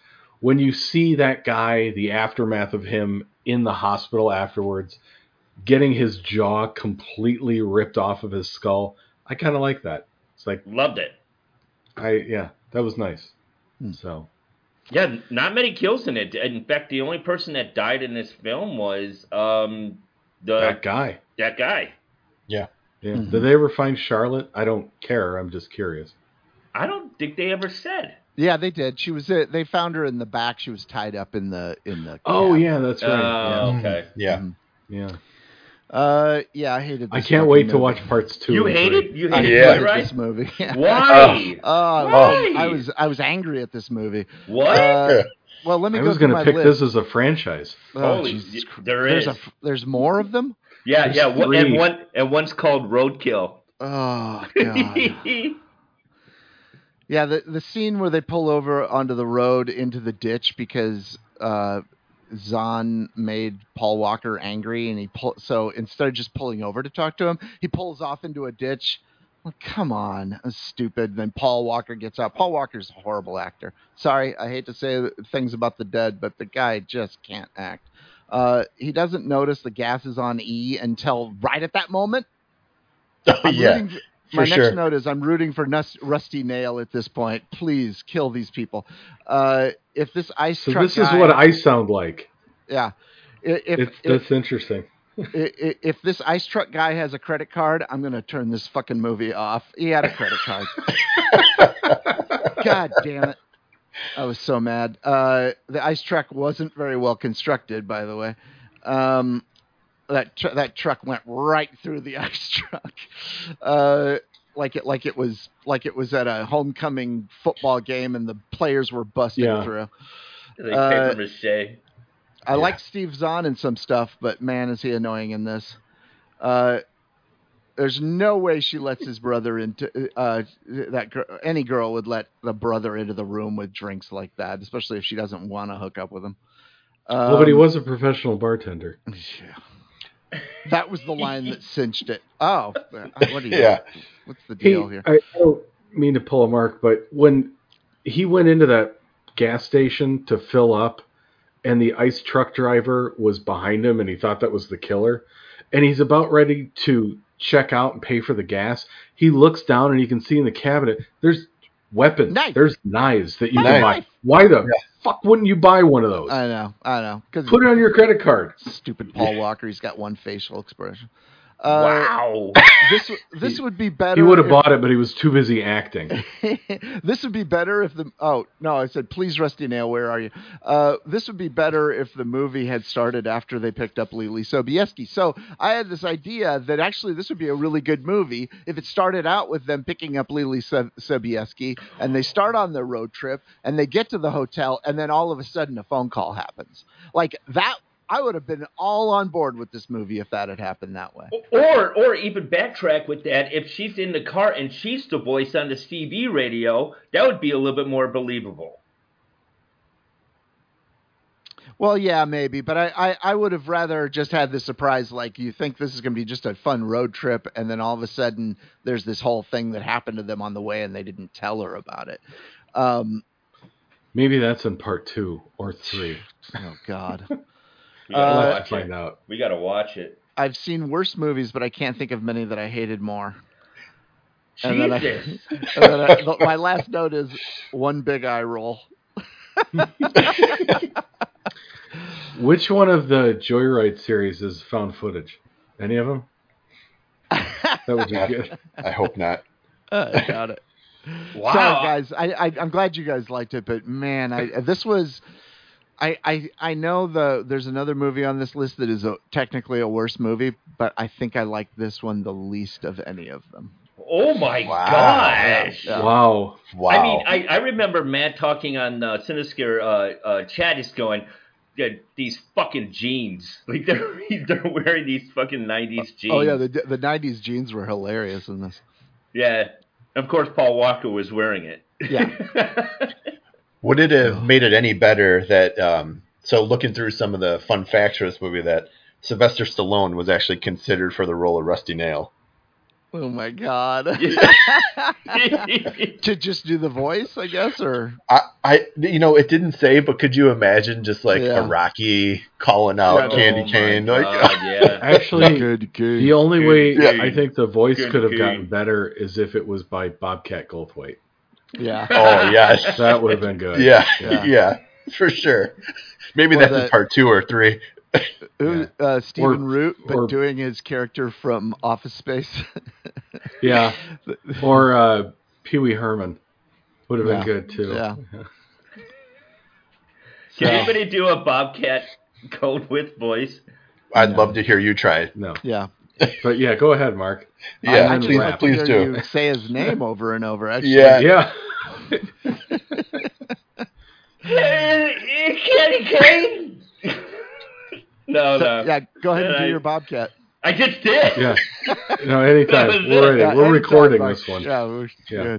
when you see that guy, the aftermath of him in the hospital afterwards, getting his jaw completely ripped off of his skull, I kind of like that. It's like, Loved it. that was nice. Hmm. So, Yeah, not many kills in it. In fact, the only person that died in this film was that guy. That guy. Yeah. Yeah. Mhm. Did they ever find Charlotte? I don't care. I'm just curious. I don't think they ever said. Yeah, they did. She was. They found her in the back. She was tied up in the. Oh, cab. yeah, that's right. Okay. Yeah. Mhm. Yeah. Yeah, I hated. I This can't fucking wait to movie. watch parts 2 You and hated? 3. You I hated Yeah. hated Joyride? this movie. Yeah. Why? Oh, I was angry at this movie. What? Well, let me I go was through going my to pick list. this as a franchise. Oh, Holy, Jesus Christ. there There's more of them. Yeah, There's yeah. 3. And one's called Roadkill. Oh God. Yeah, the scene where they pull over onto the road into the ditch because Zahn made Paul Walker angry, and so instead of just pulling over to talk to him, he pulls off into a ditch. Like, come on, that's stupid. Then Paul Walker gets out. Paul Walker's a horrible actor. Sorry, I hate to say things about the dead, but the guy just can't act. He doesn't notice the gas is on E until right at that moment. I'm rooting for, my next note is I'm rooting for Rusty Nail at this point. Please kill these people. If this ice truck this is guy, what I sound like. Yeah. That's interesting. If this ice truck guy has a credit card, I'm going to turn this fucking movie off. He had a credit card. God damn it. I was so mad. The ice truck wasn't very well constructed, by the way. That truck went right through the ice truck. Like it was at a homecoming football game and the players were busting through. Like paper mache. I like Steve Zahn in some stuff, but man, is he annoying in this. There's no way she lets his brother into any girl would let the brother into the room with drinks like that, especially if she doesn't want to hook up with him. Well, but he was a professional bartender. Yeah. That was the line that cinched it. Oh, what do you? What's the deal here? I don't mean to pull a mark, but when he went into that gas station to fill up, and the ice truck driver was behind him, and he thought that was the killer, and he's about ready to check out and pay for the gas, he looks down and you can see in the cabinet there's weapons. There's knives that you can buy. Why the fuck wouldn't you buy one of those? I know. Put it on your credit card. Stupid Paul Walker. He's got one facial expression. Wow. This would be better. He would have bought it, but he was too busy acting. This would be better if I said, please, Rusty Nail, where are you? This would be better if the movie had started after they picked up Lily Sobieski. So I had this idea that actually this would be a really good movie if it started out with them picking up Lily Sobieski and they start on their road trip and they get to the hotel and then all of a sudden a phone call happens. Like that. I would have been all on board with this movie if that had happened that way. Or even backtrack with that. If she's in the car and she's the voice on the CB radio, that would be a little bit more believable. Well, yeah, maybe. But I would have rather just had the surprise, like you think this is going to be just a fun road trip, and then all of a sudden there's this whole thing that happened to them on the way and they didn't tell her about it. Maybe that's in part 2 or 3. Oh, God. We gotta find out. We got to watch it. I've seen worse movies, but I can't think of many that I hated more. Jesus. My last note is one big eye roll. Which one of the Joyride series is found footage? Any of them? That would be good. I hope not. Got it. Wow. Sorry, guys. I'm glad you guys liked it, but man, this was... I know there's another movie on this list that is technically a worse movie, but I think I like this one the least of any of them. Oh my gosh! Yeah. Wow! I mean, I remember Matt talking on Cinescare chat is going, these fucking jeans, like they're wearing these fucking 90s jeans. Oh yeah, the 90s jeans were hilarious in this. Yeah, of course Paul Walker was wearing it. Yeah. Would it have made it any better that, so looking through some of the fun facts for this movie, that Sylvester Stallone was actually considered for the role of Rusty Nail? Oh my God. To just do the voice, I guess, or it didn't say, but could you imagine just like Yeah. a Rocky calling out Yeah, Candy Oh my Cane? Like, God, yeah. Actually, the only way Good I think the voice Good could have game. gotten better is if it was by Bobcat Goldthwait. yeah. oh yes, That would have been good. yeah, Yeah. yeah, for sure. Maybe Or that's the- his part 2 or 3. Stephen Or- Root, but or- doing his character from Office Space. Yeah. Or Pee Wee Herman would have been Yeah. good too. Yeah. Can So- anybody do a Bobcat Goldthwait voice? I'd No. love to hear you try it. No. Yeah. But yeah, go ahead, Mark. Yeah, I I'm just in like rap. to please hear do. you say his name over and over. Actually, Yeah. Yeah. Candy Cane? No, So, no. yeah. Go ahead and do I- your Bobcat. I just did. Yeah. No, anytime. That was We're it. ready. Yeah, We're anytime, recording Mark. this one. Yeah, we're Yeah.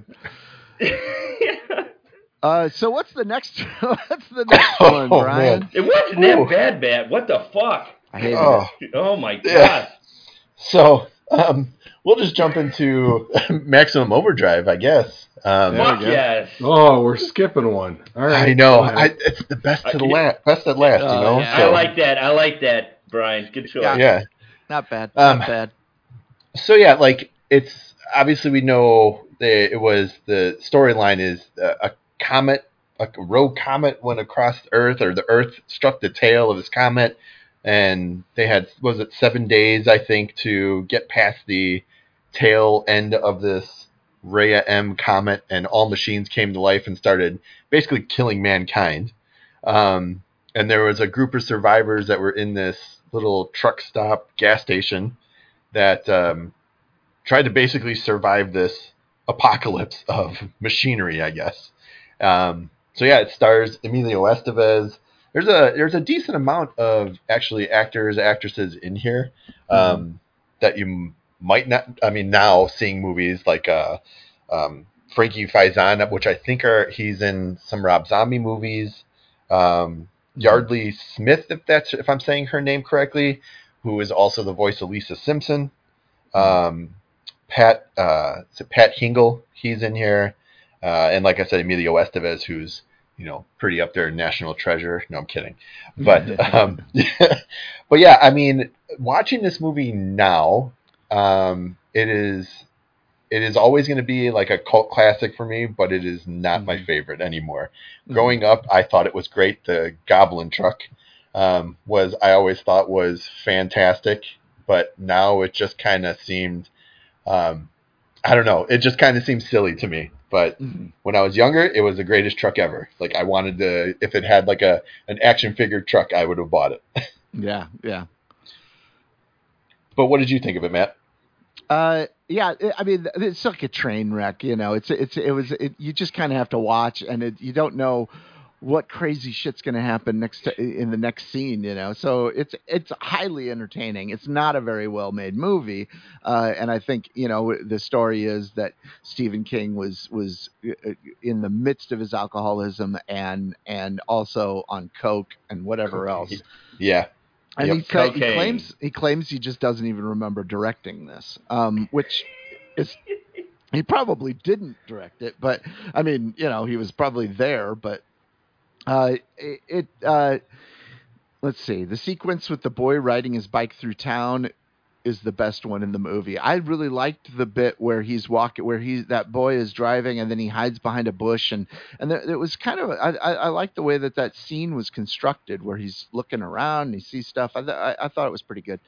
good. So what's the next? What's the next one, Oh, Brian? man. It wasn't Ooh. that bad, Matt. What the fuck? I hate Oh, Oh my Yeah. god. so we'll just jump into Maximum Overdrive, I guess. There we Fuck go. yes. Oh, we're skipping one. All right. I know. Go ahead. It's the best to the Yeah. best at last, Oh, you know. yeah. I like that. I like that, Brian. Good choice. Yeah. Yeah. Not bad. Um, Not bad. So yeah, like it's obviously we know it was the storyline is a comet, a rogue comet went across Earth, or the Earth struck the tail of this comet, and they had 7 days I think to get past the tail end of this Rhea M comet, and all machines came to life and started basically killing mankind. And there was a group of survivors that were in this little truck stop gas station that tried to basically survive this apocalypse of machinery, I guess. So yeah, it stars Emilio Estevez. There's a decent amount of actually actresses in here that you might not. I mean, now seeing movies like Frankie Faison, which I think he's in some Rob Zombie movies. Yardley Smith, if I'm saying her name correctly, who is also the voice of Lisa Simpson. Pat Hingle, he's in here, and like I said, Emilio Estevez, who's pretty up there, national treasure. No, I'm kidding, but but yeah, I mean, watching this movie now, it is always going to be like a cult classic for me, but it is not my favorite anymore. Growing up, I thought it was great. The Goblin truck I always thought was fantastic, but now it just kind of seemed, I don't know, it just kind of seems silly to me. But when I was younger, it was the greatest truck ever. Like I wanted to, if it had like an action figure truck, I would have bought it. Yeah. But what did you think of it, Matt? Yeah. I mean, it's like a train wreck. You just kind of have to watch, and you don't know what crazy shit's going to happen in the next scene, So it's highly entertaining. It's not a very well made movie, and I think the story is that Stephen King was in the midst of his alcoholism and also on coke and whatever else. Yeah. And Yep. he claims he just doesn't even remember directing this, which is. He probably didn't direct it, but I mean, he was probably there, but. Let's see. The sequence with the boy riding his bike through town is the best one in the movie. I really liked the bit where that boy is driving and then he hides behind a bush, and it was kind of I liked the way that scene was constructed, where he's looking around and he sees stuff. I thought it was pretty good.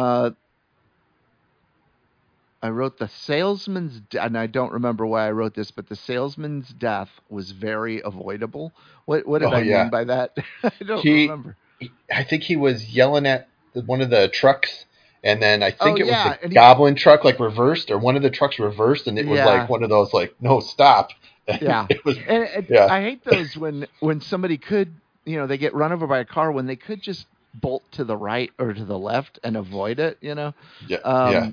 I wrote the salesman's, and I don't remember why I wrote this, but the salesman's death was very avoidable. What did I mean by that? I don't remember. I think he was yelling at one of the trucks, and then I think it was the and Goblin truck like reversed, or one of the trucks reversed, and it was like one of those like, no, stop. Yeah. It was, I hate those when somebody could, they get run over by a car when they could just bolt to the right or to the left and avoid it, Yeah.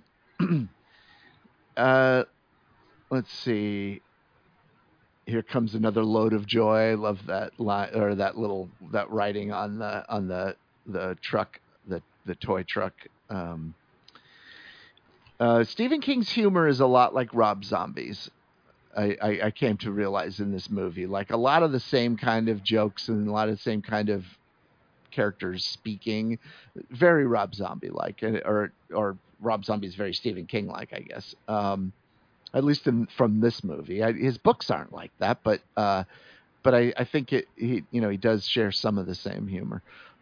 Let's see. Here comes another load of joy. I love that line, or that writing on the truck, the toy truck. Stephen King's humor is a lot like Rob Zombie's. I came to realize in this movie, like a lot of the same kind of jokes and a lot of the same kind of characters speaking, very Rob Zombie like, or Rob Zombie's very Stephen King like, I guess. At least from this movie, his books aren't like that, but I think he does share some of the same humor.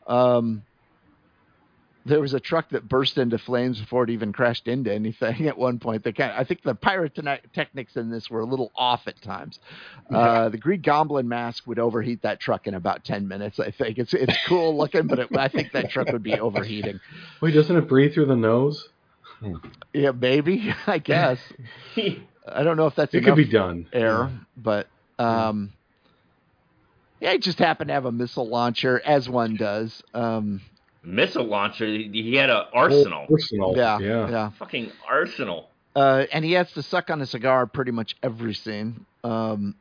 There was a truck that burst into flames before it even crashed into anything at one point. I think the pyrotechnics in this were a little off at times. The Green Goblin mask would overheat that truck in about 10 minutes, I think. It's cool looking, but I think that truck would be overheating. Wait, doesn't it breathe through the nose? Yeah, maybe, I guess. I don't know if that's it enough could be done. air, but yeah, he just happened to have a missile launcher, as one does. Missile launcher. He had an arsenal. Yeah. Fucking arsenal. And he has to suck on a cigar pretty much every scene. And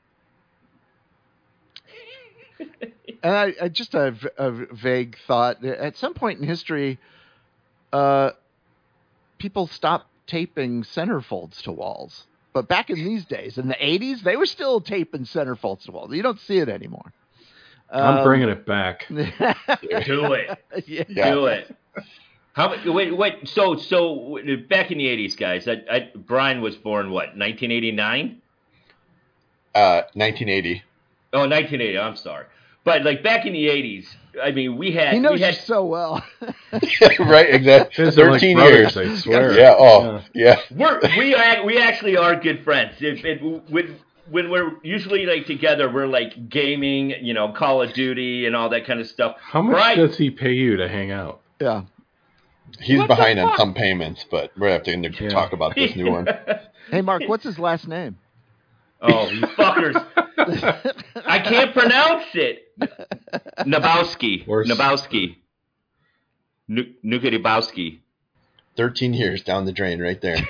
I just have a vague thought. At some point in history, people stopped taping centerfolds to walls. But back in these days, in the 80s, they were still taping centerfolds to walls. You don't see it anymore. I'm bringing it back. Do it. Yeah. Do it. Wait. So back in the 80s, guys, Brian was born, what, 1989? 1980. Oh, 1980. I'm sorry. But like back in the 80s, I mean, he knows you so well. Right, exactly. 13 like years. brothers, I swear. Yeah. Oh, yeah. We actually are good friends. When we're usually like together, we're like gaming, Call of Duty and all that kind of stuff. How much does he pay you to hang out? Yeah. He's behind on some payments, but we're going to have to talk about this new one. Hey, Mark, what's his last name? Oh, you fuckers. I can't pronounce it. Nabowski. Nukadibowski. 13 years down the drain right there.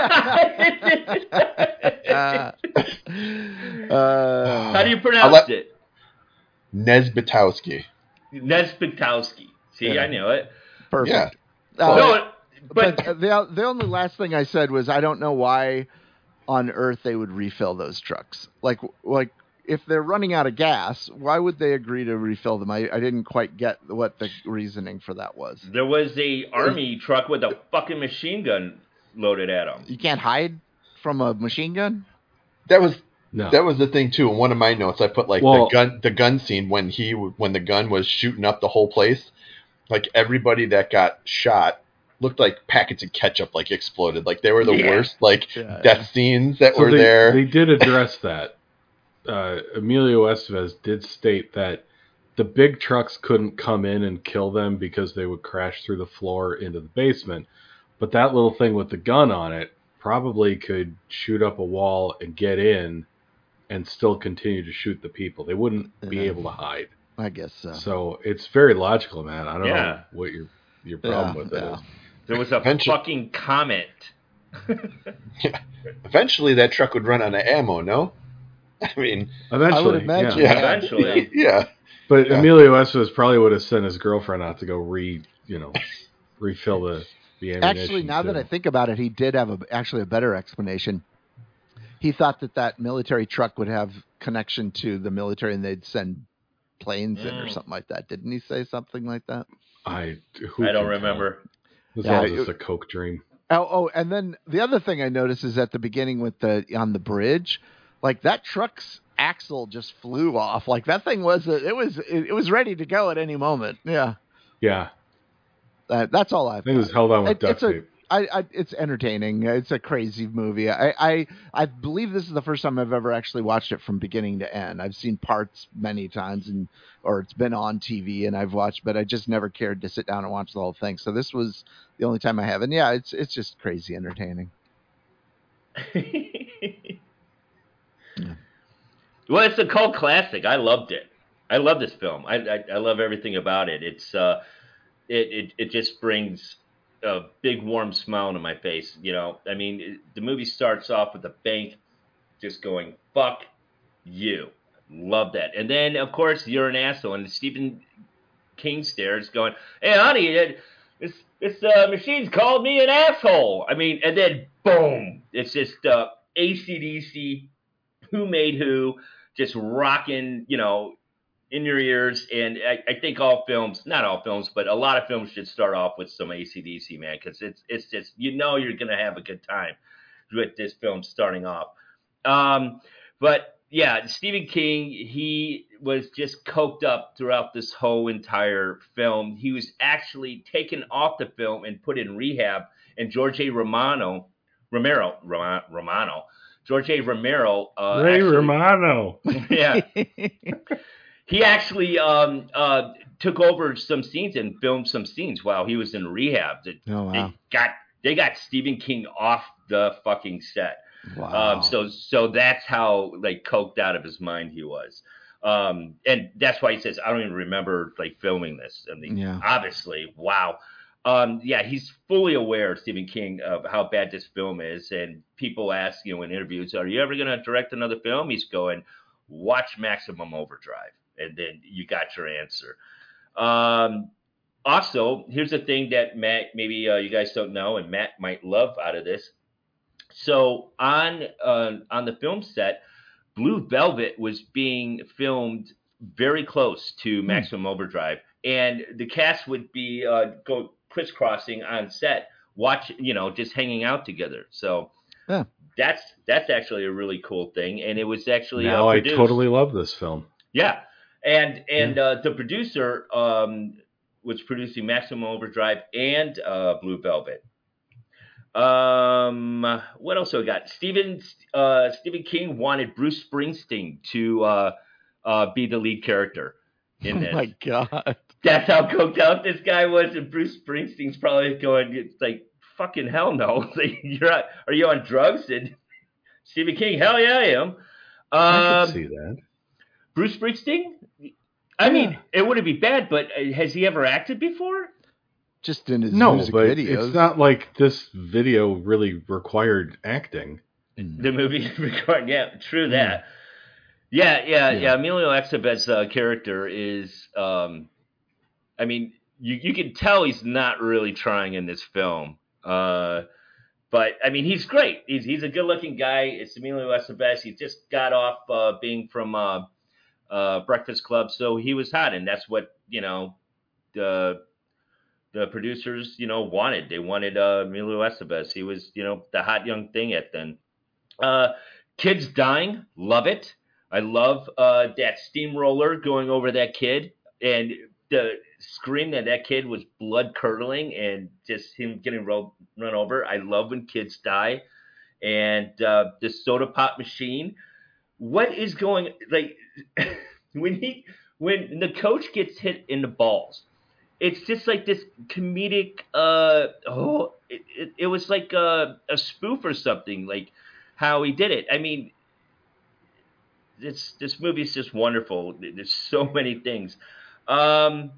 How do you pronounce it? Nesbitowski. See, yeah. I knew it. Perfect. Yeah. No, but the only last thing I said was I don't know why on earth they would refill those trucks. Like if they're running out of gas, why would they agree to refill them? I didn't quite get what the reasoning for that was. There was a army truck with a fucking machine gun loaded at them. You can't hide from a machine gun? That was the thing too. In one of my notes, I put the gun scene when the gun was shooting up the whole place. Like everybody that got shot looked like packets of ketchup like exploded. Like they were the worst death scenes that were there. They did address that. Emilio Estevez did state that the big trucks couldn't come in and kill them because they would crash through the floor into the basement. But that little thing with the gun on it probably could shoot up a wall and get in and still continue to shoot the people. They wouldn't be able to hide. I guess so. So it's very logical, man. I don't know what your problem with it is. There was a fucking comment. Eventually, that truck would run out of ammo, no? I mean, eventually. I would imagine. Yeah. Eventually. Yeah. But Emilio Estevez probably would have sent his girlfriend out to go refill the ammunition. Actually, now that I think about it, he did have a better explanation. He thought that military truck would have connection to the military and they'd send planes in or something like that. Didn't he say something like that? I don't remember. This is all just a coke dream. Oh, and then the other thing I noticed is at the beginning on the bridge, like that truck's axle just flew off. Like that thing was ready to go at any moment. Yeah. Yeah. That's all I've. I think it was held on with duct tape. It's entertaining. It's a crazy movie. I believe this is the first time I've ever actually watched it from beginning to end. I've seen parts many times, or it's been on TV and I've watched, but I just never cared to sit down and watch the whole thing. So this was the only time I have, and yeah, it's just crazy entertaining. Well, it's a cult classic. I loved it. I love this film. I love everything about it. It's it just brings a big warm smile to my face. I mean, the movie starts off with the bank just going, fuck you. Love that. And then, of course, you're an asshole. And Stephen King stares going, hey, honey, this machine's called me an asshole. I mean, and then boom, it's just AC/DC, who made who, just rocking, in your ears. And I think all films, not all films, but a lot of films should start off with some AC/DC, man, because it's just, you're gonna have a good time with this film starting off. But yeah, Stephen King, he was just coked up throughout this whole entire film. He was actually taken off the film and put in rehab. And George A. Romano, George A. Romero, Ray Romano. yeah, he actually took over some scenes and filmed some scenes while he was in rehab. Oh, wow. They got Stephen King off the fucking set. Wow. So that's how like coked out of his mind he was. And that's why he says, I don't even remember like filming this. I mean, obviously, wow. Yeah, he's fully aware, Stephen King, of how bad this film is. And people ask, in interviews, are you ever going to direct another film? He's going, watch Maximum Overdrive. And then you got your answer. Also, here's the thing that Matt, maybe you guys don't know, and Matt might love out of this. So on the film set, Blue Velvet was being filmed very close to Maximum Overdrive, and the cast would be go crisscrossing on set, just hanging out together. So that's actually a really cool thing, and it was actually now I totally love this film. Yeah, and the producer was producing Maximum Overdrive and Blue Velvet. What else have we got? Stephen King wanted Bruce Springsteen to be the lead character in this. Oh my God. That's how coked out this guy was, and Bruce Springsteen's probably going, it's like, fucking hell no. Like, are you on drugs? And Stephen King, hell yeah, I am. I can see that. Bruce Springsteen? I mean, it wouldn't be bad, but has he ever acted before? Just in his music videos. It's not like this video really required acting. The movie required, yeah, true that. Yeah. Emilio Estevez's character is, I mean, you can tell he's not really trying in this film. But I mean, he's great. He's a good-looking guy. It's Emilio Estevez. He just got off being from Breakfast Club, so he was hot, and that's what the producers wanted. They wanted Emilio Estevez. He was the hot young thing at then. Kids dying, love it. I love that steamroller going over that kid, and the scream that kid was blood curdling, and just him getting run over. I love when kids die, and the soda pop machine. What is going like when the coach gets hit in the balls? It's just like this comedic. It was like a spoof or something. Like how he did it. I mean, this movie is just wonderful. There's so many things. I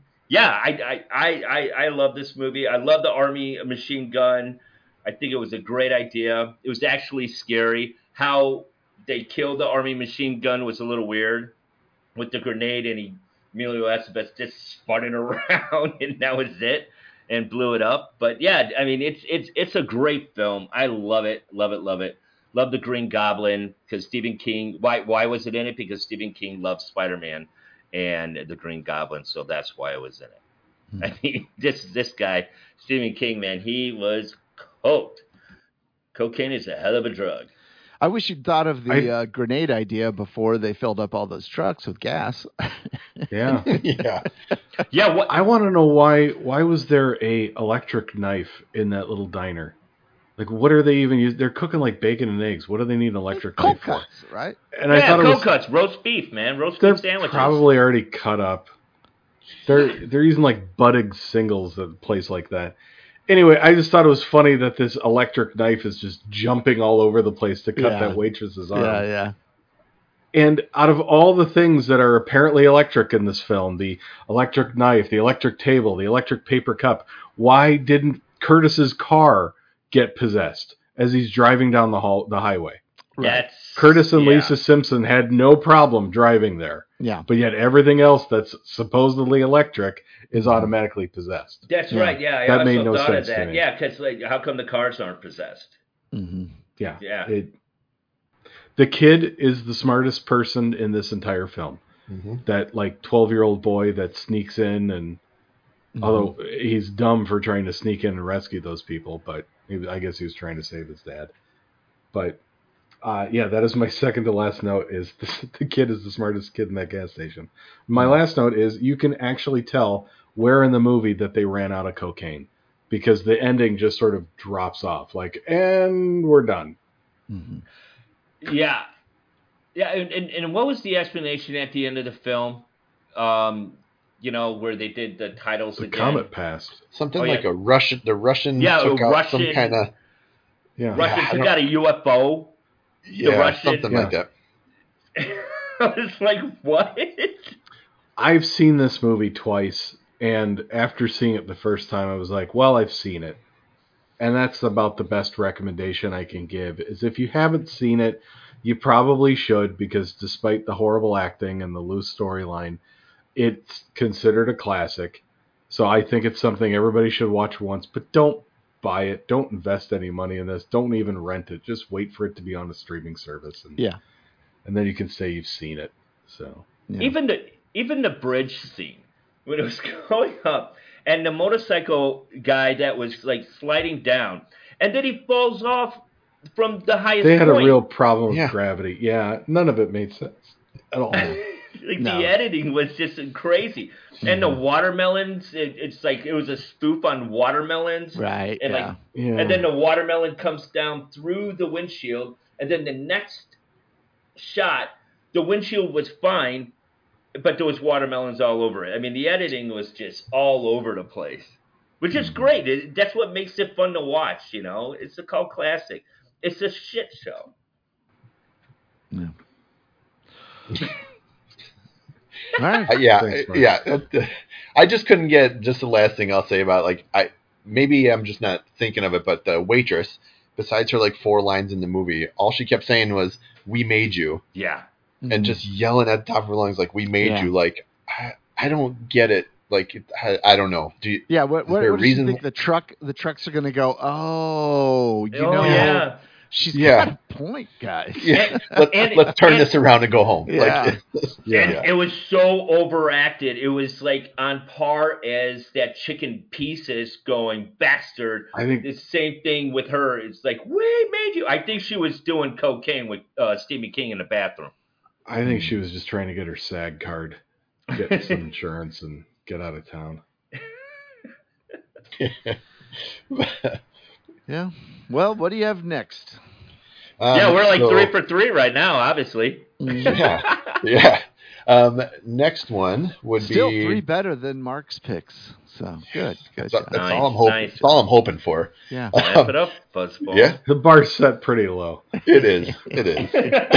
love this movie. I love the Army machine gun. I think it was a great idea. It was actually scary. How they killed the Army machine gun was a little weird with the grenade, and Emilio Estevez just spun it around, and that was it, and blew it up. But yeah, I mean, it's a great film. I love it. Love the Green Goblin, because Stephen King. Why was it in it? Because Stephen King loves Spider-Man and the Green Goblin, so that's why it was in it. I mean, this guy, Stephen King, man, he was coked. Cocaine is a hell of a drug. I wish you'd thought of the grenade idea before they filled up all those trucks with gas. Yeah. Yeah. I want to know why was there a electric knife in that little diner? Like, what are they even using? They're cooking like bacon and eggs. What do they need an electric knife for? Cuts, right? And I thought cold cuts, roast beef, man, roast beef sandwiches. Probably already cut up. They're using like Budig singles at a place like that. Anyway, I just thought it was funny that this electric knife is just jumping all over the place to cut that waitress's arm. Yeah. And out of all the things that are apparently electric in this film, the electric knife, the electric table, the electric paper cup, why didn't Curtis's car get possessed as he's driving down the highway? Right. Curtis and Lisa Simpson had no problem driving there. Yeah. But yet everything else that's supposedly electric is automatically possessed. That's Yeah. right. Yeah, I That also made no thought of sense to that. me. Yeah, because like, how come the cars aren't possessed? Mm-hmm. Yeah. Yeah. The kid is the smartest person in this entire film. Mm-hmm. That like 12-year-old boy that sneaks in, and although he's dumb for trying to sneak in and rescue those people, but I guess he was trying to save his dad. But yeah, that is my second to last note. Is the kid is the smartest kid in that gas station. My last note is you can actually tell where in the movie that they ran out of cocaine, because the ending just sort of drops off, like, and we're done. Mm-hmm. Yeah. Yeah, and what was the explanation at the end of the film? Where they did the titles The again. comet passed. Something Oh, like yeah. a Russian. The Russians Yeah, took a out some Russian- kind of Yeah. Russian I took don't- out a UFO. Russian- something like that. I was like, what? I've seen this movie twice, and after seeing it the first time, I was like, well, I've seen it. And that's about the best recommendation I can give, is if you haven't seen it, you probably should, because despite the horrible acting and the loose storyline, it's considered a classic. So I think it's something everybody should watch once, but don't buy it. Don't invest any money in this. Don't even rent it. Just wait for it to be on a streaming service. And then you can say you've seen it. So Yeah. Even the bridge scene when it was going up, and the motorcycle guy that was like sliding down, and then he falls off from the highest they had point. a real problem with Yeah. gravity. Yeah, none of it made sense at all. Like No. the editing was just crazy, and the watermelons. It's like it was a spoof on watermelons, Right. And yeah. like, Yeah. and then the watermelon comes down through the windshield, and then the next shot, the windshield was fine, but there was watermelons all over it. I mean, the editing was just all over the place, which is great. That's what makes it fun to watch. It's a cult classic. It's a shit show. Yeah. All right. Yeah, Thanks, Mark. yeah. I just couldn't get. Just the last thing I'll say about maybe I'm just not thinking of it, but the waitress, besides her like 4 lines in the movie, all she kept saying was "We made you," Yeah. and just yelling at the top of her lungs like "We made Yeah. you." Like I don't get it. Like I don't know. Do you, Yeah. What is there a does she reason? think the trucks are going to go? Oh, Yeah. she's Yeah. got a point, guys. Yeah, And- let's turn and- this around and go home. Yeah. And it was so overacted. It was like on par as that Chicken Pieces going bastard. I think The same thing with her. It's like, we made you. I think she was doing cocaine with Stephen King in the bathroom. she was just trying to get her SAG card, get some insurance, and get out of town. Yeah. Well, what do you have next? Yeah, we're like so- 3 for 3 right now, obviously. Yeah. Next one would Still be 3 better than Mark's picks. So good. Good. That's job. all I'm hoping. Nice. That's all I'm hoping for. Yeah. Wrap it up, Fuzzball. Yeah, The bar's set pretty low. it is. It is.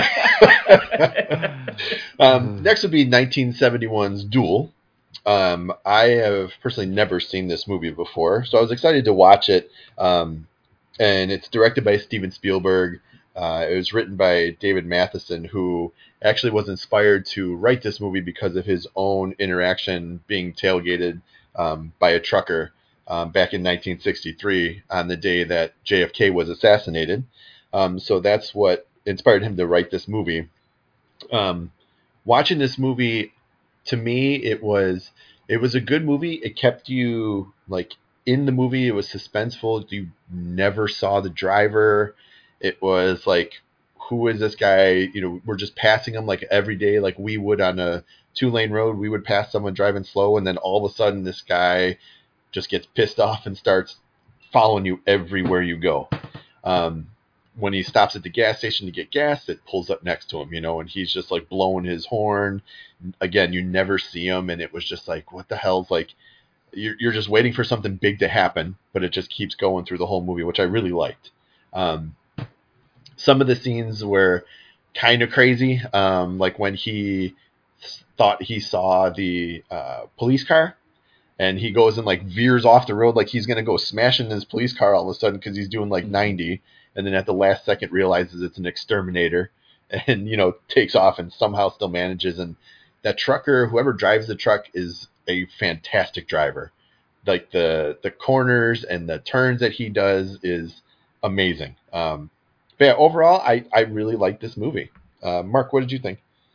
Next would be 1971's Duel. I have personally never seen this movie before, so I was excited to watch it. And it's directed by Steven Spielberg. It was written by David Matheson, who actually was inspired to write this movie because of his own interaction being tailgated by a trucker back in 1963 on the day that JFK was assassinated. So that's what inspired him to write this movie. Watching this movie, to me, it was a good movie. It kept you like in the movie. It was suspenseful. You never saw the driver. It was like, who is this guy? We're just passing him like every day, like we would on a 2-lane road. We would pass someone driving slow, and then all of a sudden, this guy just gets pissed off and starts following you everywhere you go. When he stops at the gas station to get gas, it pulls up next to him, and he's just like blowing his horn. Again, you never see him, and it was just like, what the hell's like? You're just waiting for something big to happen, but it just keeps going through the whole movie, which I really liked. Some of the scenes were kind of crazy, like when he thought he saw the police car, and he goes and like veers off the road like he's going to go smash into his police car all of a sudden because he's doing like 90, and then at the last second realizes it's an exterminator and, takes off and somehow still manages. And that trucker, whoever drives the truck, is a fantastic driver. Like the corners and the turns that he does is amazing. But yeah, overall, I really like this movie. Mark, what did you think?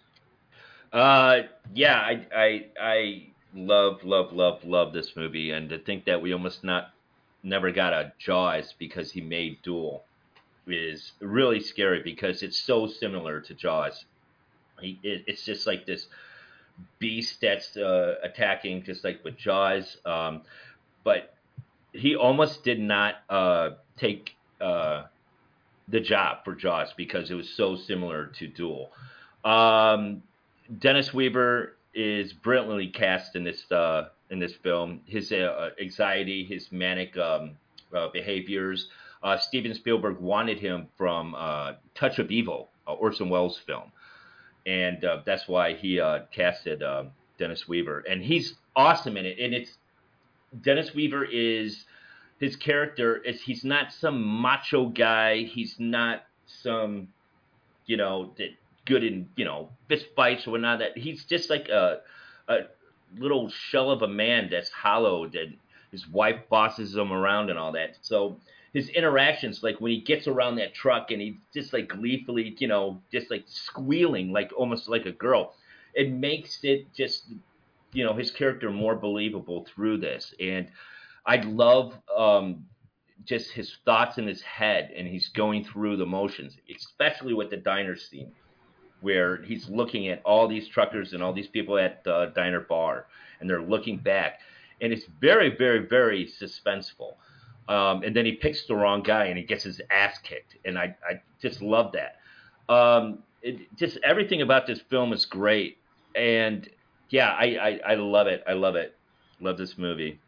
Yeah, I love this movie, and to think that we almost not never got a Jaws because he made Duel is really scary because it's so similar to Jaws. It's just like this beast that's attacking, just like with Jaws. But he almost did not take the job for Jaws because it was so similar to Duel. Um, Dennis Weaver is brilliantly cast in this film. His anxiety, his manic behaviors. Steven Spielberg wanted him from Touch of Evil, Orson Welles film, and that's why he casted Dennis Weaver, and he's awesome in it. And it's Dennis Weaver is his character is he's not some macho guy. He's not some that good in fist fights or whatnot. That he's just like a little shell of a man that's hollowed, and his wife bosses him around and all that. So his interactions, like when he gets around that truck and he's just like gleefully, just like squealing, like almost like a girl, it makes it just his character more believable through this. And I love just his thoughts in his head, and he's going through the motions, especially with the diner scene where he's looking at all these truckers and all these people at the diner bar, and they're looking back, and it's very, very, very suspenseful. And then he picks the wrong guy, and he gets his ass kicked, and I just love that. Just everything about this film is great, and yeah, I love it. I love it. Love this movie.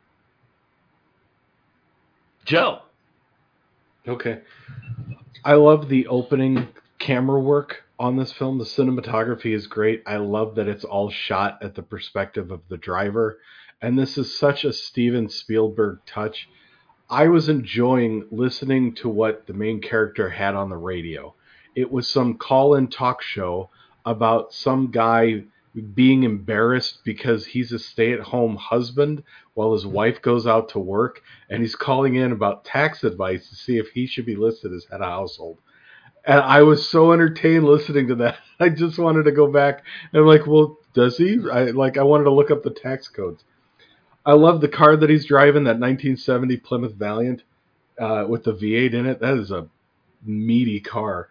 Joe. Okay. I love the opening camera work on this film. The cinematography is great. I love that it's all shot at the perspective of the driver. And this is such a Steven Spielberg touch. I was enjoying listening to what the main character had on the radio. It was some call-in talk show about some guy being embarrassed because he's a stay-at-home husband while his wife goes out to work, and he's calling in about tax advice to see if he should be listed as head of household. And I was so entertained listening to that. I just wanted to go back and I'm like, well, does he? I wanted to look up the tax codes. I love the car that he's driving, that 1970 Plymouth Valiant with the V8 in it. That is a meaty car.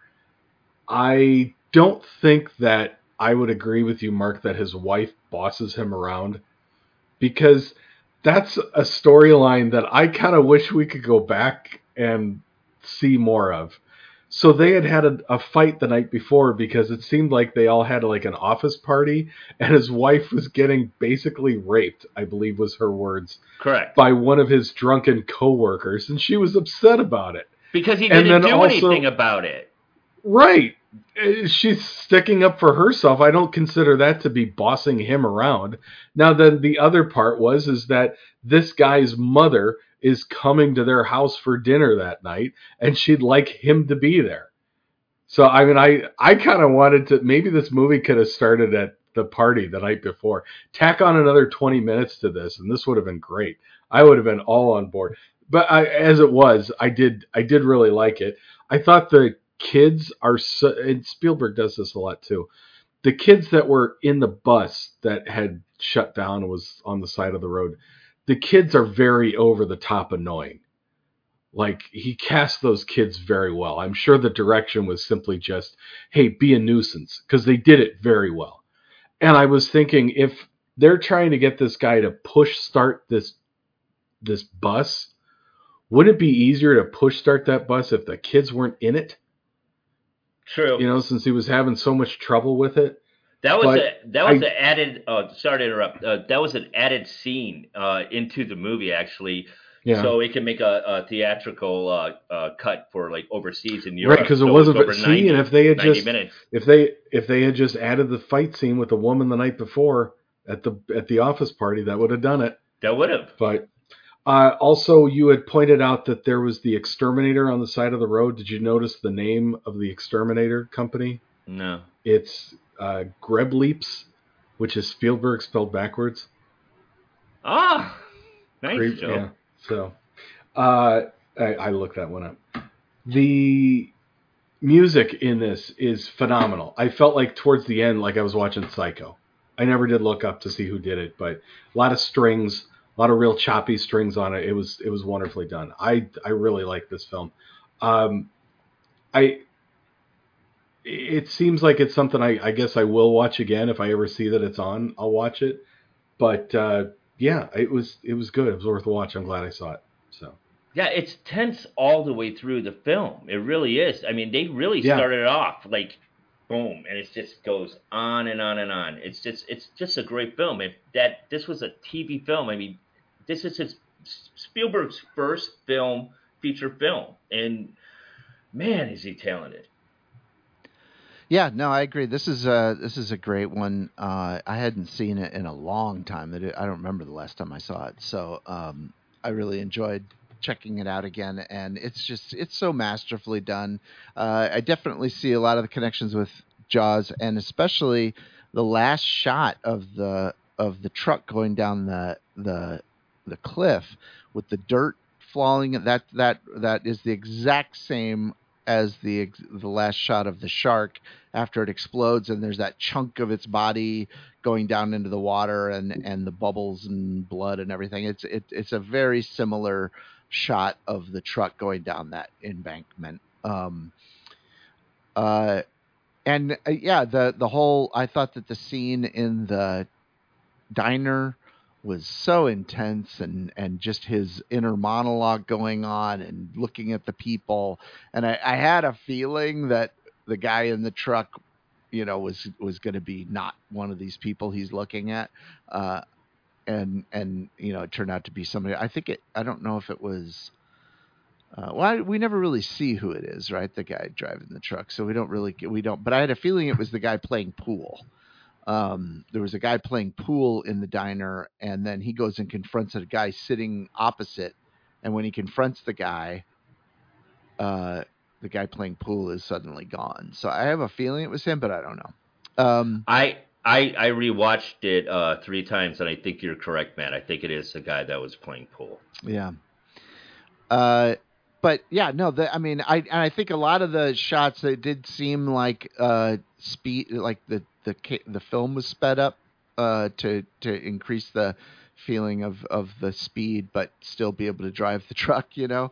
I don't think that I would agree with you, Mark, that his wife bosses him around, because that's a storyline that I kind of wish we could go back and see more of. So they had a fight the night before because it seemed like they all had like an office party, and his wife was getting basically raped, I believe was her words, Correct. by one of his drunken coworkers, and she was upset about it. Because he didn't do anything about it. Right. She's sticking up for herself. I don't consider that to be bossing him around. Now, then the other part is that this guy's mother is coming to their house for dinner that night, and she'd like him to be there. So, I mean, I kind of wanted to, maybe this movie could have started at the party the night before. Tack on another 20 minutes to this, and this would have been great. I would have been all on board. But as it was, I did really like it. I thought the kids are and Spielberg does this a lot too. The kids that were in the bus that had shut down and was on the side of the road, the kids are very over the top annoying. Like, he cast those kids very well. I'm sure the direction was simply just, hey, be a nuisance, because they did it very well. And I was thinking, if they're trying to get this guy to push start this bus, would it be easier to push start that bus if the kids weren't in it? True. Since he was having so much trouble with it. That was an added. Sorry to interrupt. That was an added scene into the movie, actually. Yeah. So it can make a theatrical cut for like overseas in Europe. Right, because it wasn't. And if they had just if they had just added the fight scene with the woman the night before at the office party, that would have done it. That would have. But also, you had pointed out that there was the exterminator on the side of the road. Did you notice the name of the exterminator company? No. It's Grebleeps. which is Spielberg spelled backwards. Ah, nice, Great, Joe. yeah. So, I looked that one up. The music in this is phenomenal. I felt like towards the end, like I was watching Psycho. I never did look up to see who did it, but a lot of strings, a lot of real choppy strings on it. It was wonderfully done. I really like this film. I it seems like it's something I guess I will watch again if I ever see that it's on. I'll watch it. But yeah, it was good. It was worth a watch. I'm glad I saw it. So Yeah, it's tense all the way through the film. It really is. I mean, they really Yeah. started it off like boom, and it just goes on and on and on. It's just a great film. If this was a TV film, I mean, this is Spielberg's first feature film, and man, is he talented. Yeah, no, I agree. This is a great one. I hadn't seen it in a long time. I don't remember the last time I saw it, so I really enjoyed checking it out again. And it's so masterfully done. I definitely see a lot of the connections with Jaws, and especially the last shot of the truck going down the cliff with the dirt falling. That is the exact same as the last shot of the shark after it explodes, and there's that chunk of its body going down into the water, and the bubbles and blood and everything. It's a very similar shot of the truck going down that embankment. Yeah, the whole, I thought that the scene in the diner was so intense, and just his inner monologue going on and looking at the people. And I had a feeling that the guy in the truck, was going to be not one of these people he's looking at. And it turned out to be somebody. I don't know if it was, we never really see who it is, right? The guy driving the truck. So we don't, but I had a feeling it was the guy playing pool. There was a guy playing pool in the diner, and then he goes and confronts a guy sitting opposite. And when he confronts the guy playing pool is suddenly gone. So I have a feeling it was him, but I don't know. I rewatched it 3 times, and I think you're correct, man. I think it is the guy that was playing pool. Yeah. But yeah, no. I think a lot of the shots, they did seem like speed, like the film was sped up to increase the feeling of the speed, but still be able to drive the truck.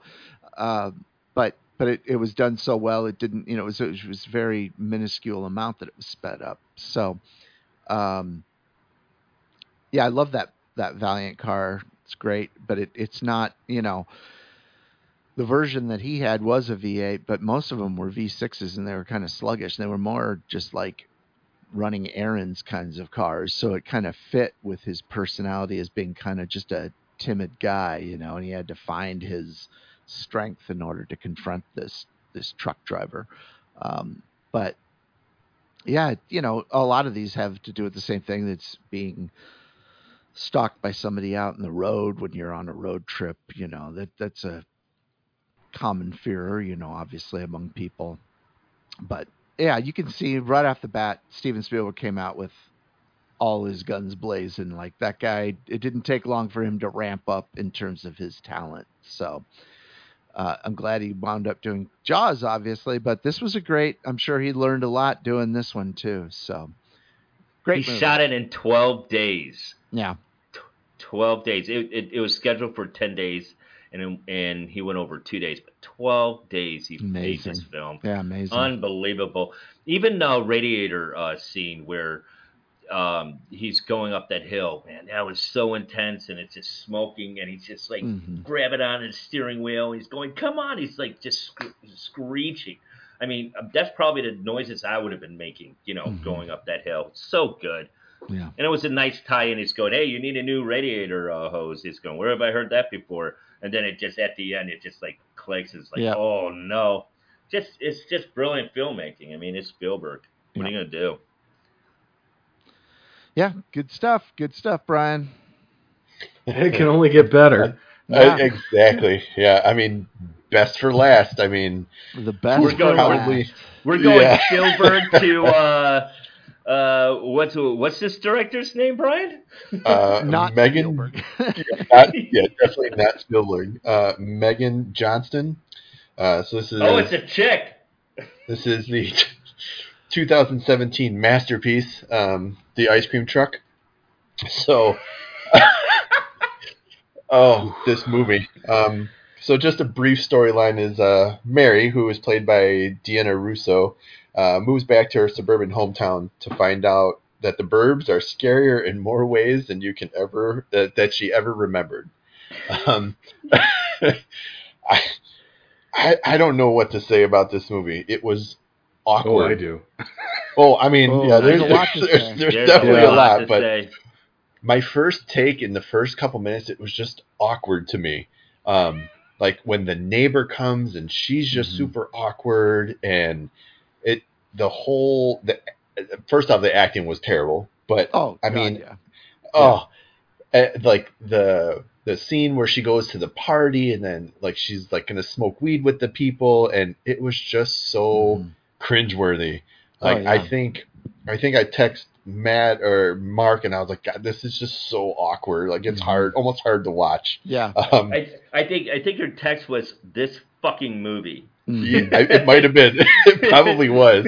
But it was done so well, it didn't. It was very minuscule amount that it was sped up. So, yeah, I love that Valiant car. It's great, but it's not. The version that he had was a V8, but most of them were V6s, and they were kind of sluggish. They were more just like running errands kinds of cars, so it kind of fit with his personality as being kind of just a timid guy, and he had to find his strength in order to confront this truck driver. But yeah, a lot of these have to do with the same thing. That's being stalked by somebody out in the road when you're on a road trip. That's a common fear, obviously among people. But yeah, you can see right off the bat, Steven Spielberg came out with all his guns blazing. Like, that guy, it didn't take long for him to ramp up in terms of his talent. So I'm glad he wound up doing Jaws, obviously, but this was I'm sure he learned a lot doing this one too. So great. He movie. shot it in 12 days. Yeah. 12 days. It was scheduled for 10 days. And he went over 2 days, but 12 days he made this film. Yeah, amazing. Unbelievable. Even the radiator scene where he's going up that hill, man, that was so intense, and it's just smoking, and he's just like grabbing on his steering wheel. He's going, come on. He's like just screeching. I mean, that's probably the noises I would have been making, going up that hill. It's so good. Yeah. And it was a nice tie-in. He's going, hey, you need a new radiator hose. He's going, where have I heard that before? And then it just, at the end, it just like clicks. It's like, oh no. It's just brilliant filmmaking. I mean, it's Spielberg. What are you going to do? Yeah, good stuff. Good stuff, Brian. It can only get better. Exactly. Yeah, I mean, best for last. I mean, the best. We're going Spielberg to What's this director's name, Brian? Not Megan, Spielberg. definitely not Spielberg. Megan Johnston. So this is Oh, it's a chick. this is the 2017 masterpiece, The Ice Cream Truck. So, this movie. So just a brief storyline is Mary, who is played by Deanna Russo, moves back to her suburban hometown to find out that the Burbs are scarier in more ways than you can ever that she ever remembered. Um, I don't know what to say about this movie. It was awkward. Oh, I do. Oh, I mean, Oh, yeah, there's there's a lot to say. there's There's definitely a a lot, to but say. my first take in the first couple minutes, it was just awkward to me. Like when the neighbor comes and she's just super awkward, and first off, the acting was terrible, but Oh, I God, mean, yeah. like the scene where she goes to the party and then like she's like gonna smoke weed with the people, and it was just so cringeworthy. Like yeah. I think I text Matt or Mark and I was like, God, this is just so awkward. Like it's almost hard to watch. Yeah. I think your text was this fucking movie. It might have been. It probably was.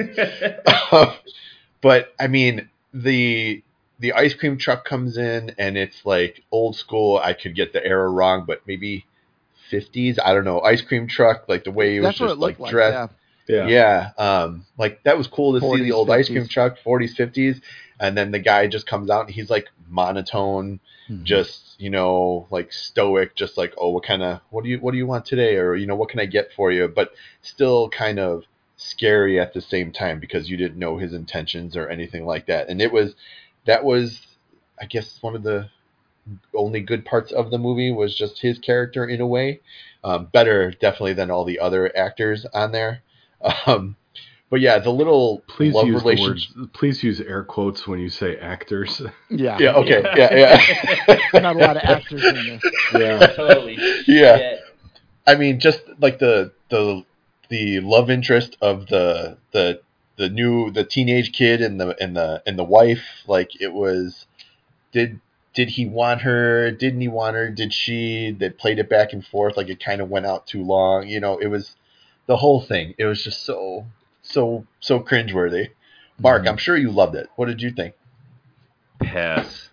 But I mean, the ice cream truck comes in and it's like old school. I could get the era wrong, but maybe 50s. I don't know. Ice cream truck, like the way he was That's what just it looked like like. dressed. Yeah. Yeah. Like that was cool to see 40s, the old ice 50s. cream truck, 40s, 50s. And then the guy just comes out and he's like monotone, just, like stoic, just like, oh, what do you want today? Or, what can I get for you? But still kind of scary at the same time because you didn't know his intentions or anything like that. And that was, I guess, one of the only good parts of the movie was just his character in a way. Better definitely than all the other actors on there. But yeah, the little love relationship. Please use air quotes when you say actors. Yeah. Yeah. Okay. Yeah. Not a lot of actors in this. Yeah. Totally. Yeah. Shit. I mean, just like the love interest of the teenage kid and the wife. Like it was. Did he want her? Didn't he want her? Did she? They played it back and forth. Like it kind of went out too long. It was the whole thing. It was just so cringeworthy. Mark, I'm sure you loved it. What did you think? Pass.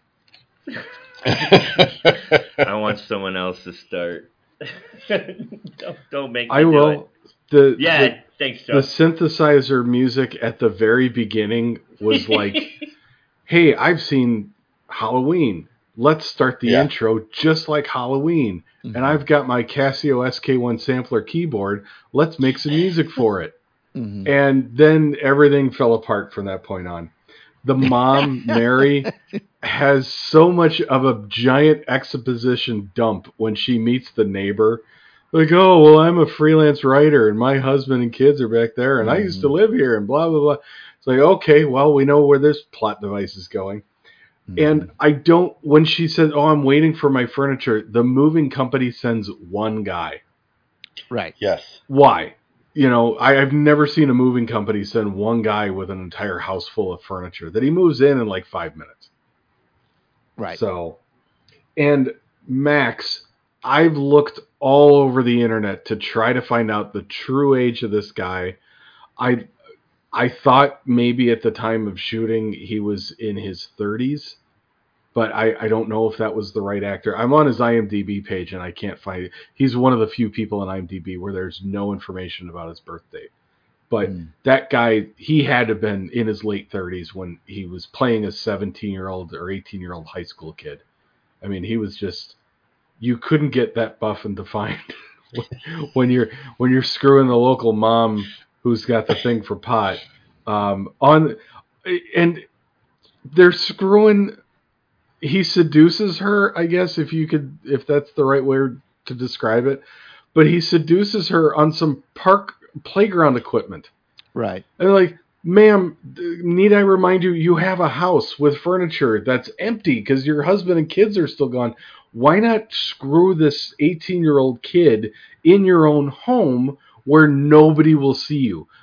I want someone else to start. don't make me I will. do it. Thanks, Joe. The synthesizer music at the very beginning was like, hey, I've seen Halloween. Let's start the intro just like Halloween. And I've got my Casio SK1 sampler keyboard. Let's make some music for it. And then everything fell apart from that point on. The mom, Mary, has so much of a giant exposition dump when she meets the neighbor. Like, oh, well, I'm a freelance writer and my husband and kids are back there and I used to live here and blah, blah, blah. It's like, okay, well, we know where this plot device is going. And when she said, oh, I'm waiting for my furniture, the moving company sends one guy. Right. Yes. Why? I've never seen a moving company send one guy with an entire house full of furniture that he moves in like 5 minutes. Right. So, and Max, I've looked all over the internet to try to find out the true age of this guy. I thought maybe at the time of shooting he was in his 30s, but I don't know if that was the right actor. I'm on his IMDb page and I can't find it. He's one of the few people on IMDb where there's no information about his birth date. But that guy, he had to have been in his late 30s when he was playing a 17-year-old or 18-year-old high school kid. I mean, he was just, you couldn't get that buff and defined when you're screwing the local mom who's got the thing for pot and they're screwing. He seduces her, I guess, if that's the right way to describe it. But he seduces her on some playground equipment. Right. And like, ma'am, need I remind you, you have a house with furniture that's empty because your husband and kids are still gone. Why not screw this 18-year-old kid in your own home where nobody will see you?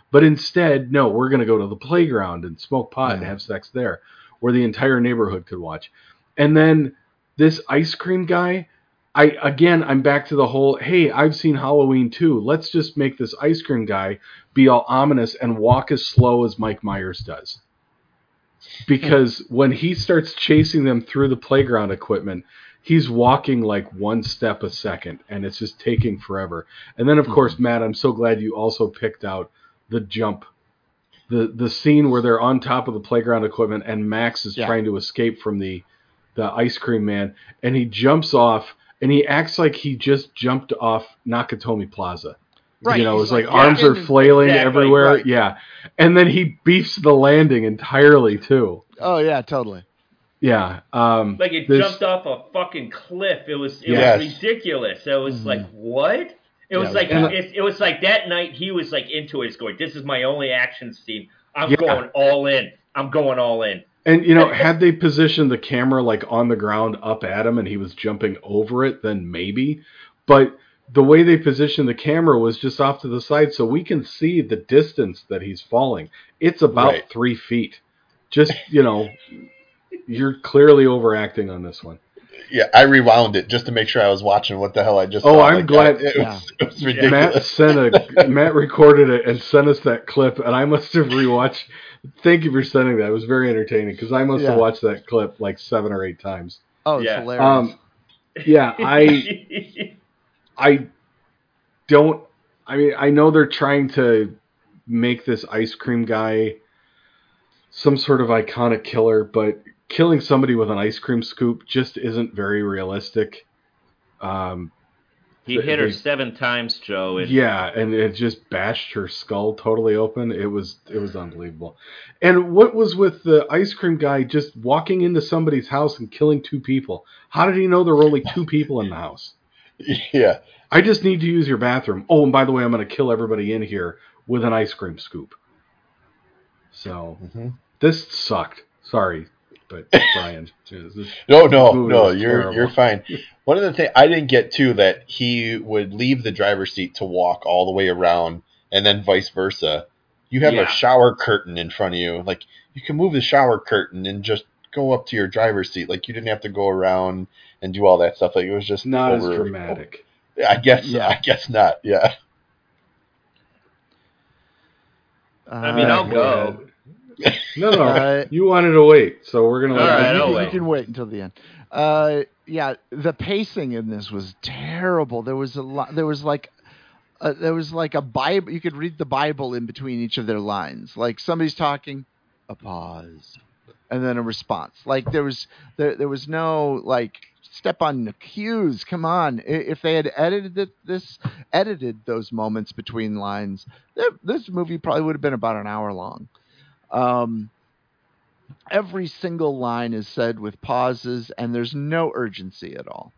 But instead, no, we're going to go to the playground and smoke pot and Yeah. have sex there, where the entire neighborhood could watch. And then this ice cream guy, I'm back to the whole, hey, I've seen Halloween too. Let's just make this ice cream guy be all ominous and walk as slow as Mike Myers does. Because when he starts chasing them through the playground equipment, he's walking like one step a second, and it's just taking forever. And then, of course, Matt, I'm so glad you also picked out the jump. The scene where they're on top of the playground equipment and Max is trying to escape from the ice cream man, and he jumps off, and he acts like he just jumped off Nakatomi Plaza. Right. You know, He's it's like arms are flailing everywhere. Right. Yeah. And then he beefs the landing entirely, too. Oh, yeah, totally. Yeah. Like it jumped off a fucking cliff. It was ridiculous. It was like, what? It was like it was like that night he was like into it, going, "This is my only action scene. I'm going all in. I'm going all in." And you know, had they positioned the camera like on the ground up at him and he was jumping over it, then maybe. But the way they positioned the camera was just off to the side, so we can see the distance that he's falling. It's about 3 feet. Just, you know, you're clearly overacting on this one. Yeah, I rewound it just to make sure I was watching what the hell I just saw. Oh, I'm glad. It was ridiculous. Matt recorded it and sent us that clip, and I must have rewatched. Thank you for sending that. It was very entertaining because I must have watched that clip like 7 or 8 times. Oh, it's hilarious. I don't. I mean, I know they're trying to make this ice cream guy some sort of iconic killer, but killing somebody with an ice cream scoop just isn't very realistic. He hit her 7 times, Joe. And it just bashed her skull totally open. It was unbelievable. And what was with the ice cream guy just walking into somebody's house and killing 2 people? How did he know there were only 2 people in the house? Yeah. I just need to use your bathroom. Oh, and by the way, I'm going to kill everybody in here with an ice cream scoop. So, this sucked. Sorry, but Brian. No, you're fine. One of the things I didn't get too, that he would leave the driver's seat to walk all the way around, and then vice versa. You have a shower curtain in front of you. Like, you can move the shower curtain and just go up to your driver's seat. Like, you didn't have to go around and do all that stuff. Like, it was just not as dramatic. I guess not. Yeah. I mean, I'll go. No. You wanted to wait, so we're gonna. You can wait until the end. The pacing in this was terrible. There was a lot. There was like a Bible. You could read the Bible in between each of their lines. Like somebody's talking, a pause, and then a response. Like there was no like step on the cues. Come on, if they had edited those moments between lines, this movie probably would have been about an hour long. Every single line is said with pauses, and there's no urgency at all.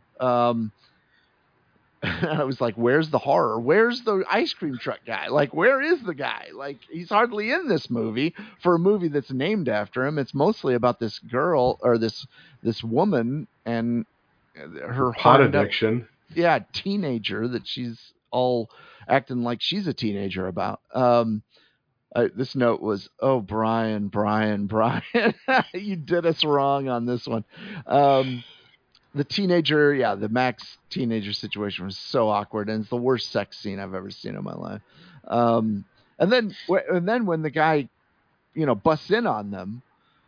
I was like, where's the horror? Where's the ice cream truck guy? Like, where is the guy? Like, he's hardly in this movie for a movie that's named after him. It's mostly about this girl or this woman and her pot addiction. Teenager that she's all acting like she's a teenager about. This note was, oh, Brian, you did us wrong on this one. The teenager, the Max teenager situation was so awkward, and it's the worst sex scene I've ever seen in my life. And then when the guy, busts in on them,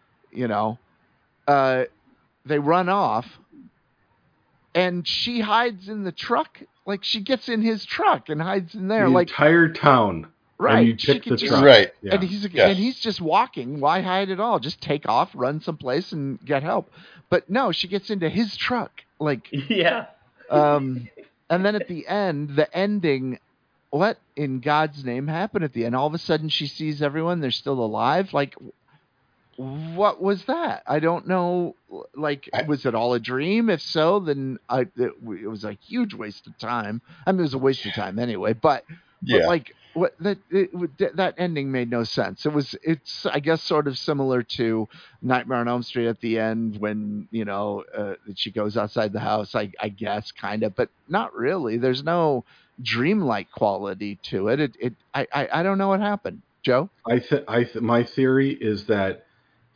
they run off, and she hides in the truck. Like, she gets in his truck and hides in there. The entire town. Right. And you pick the truck. Right. Yeah. And he's just walking. Why hide at all? Just take off, run someplace, and get help. But no, she gets into his truck. Like, yeah. And then at the end, the ending, what in God's name happened at the end? All of a sudden she sees everyone. They're still alive. Like, what was that? I don't know. Like, was it all a dream? If so, then it was a huge waste of time. I mean, it was a waste of time anyway, but like, that ending made no sense. It's I guess sort of similar to Nightmare on Elm Street at the end when she goes outside the house. I guess kind of, but not really. There's no dreamlike quality to it. I don't know what happened. Joe? My theory is that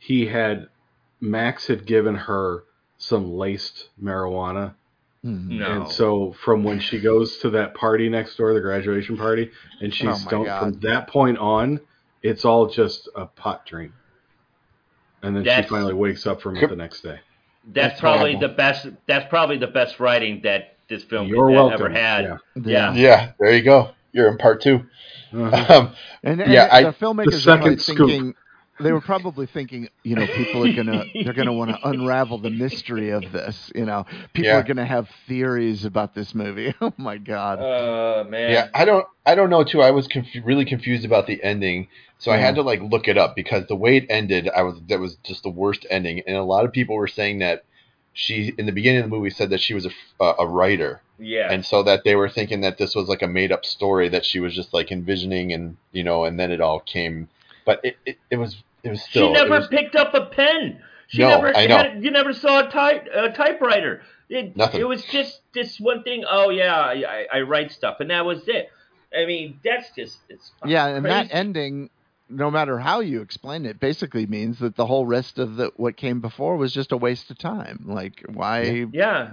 Max had given her some laced marijuana. Mhm. No. And so from when she goes to that party next door, the graduation party, and she's Oh, my stoned, God. from that point on, it's all just a pot dream. And then she That's- finally wakes up from it the next day. That's probably horrible. the best. That's probably the best writing that this film You're ever welcome. had. Yeah. Yeah, there you go. You're in part 2. Uh-huh. And Yeah, the filmmakers The are probably second scoop. thinking, they were probably thinking, people are they're gonna want to unravel the mystery of this. People Yeah. are gonna have theories about this movie. Oh my God. Man. Yeah, I don't know too. I was really confused about the ending, so I had to look it up because the way it ended, that was just the worst ending, and a lot of people were saying that she in the beginning of the movie said that she was a writer, Yeah. and so that they were thinking that this was like a made up story that she was just like envisioning, and and then it all came, but it was still. She never picked up a pen. She No, never I know. You never saw a typewriter. Nothing. It was just this one thing. Oh yeah, I write stuff, and that was it. I mean, that's just it's Yeah, and crazy. that ending, no matter how you explain it, basically means that the whole rest of what came before was just a waste of time. Like, why? Yeah.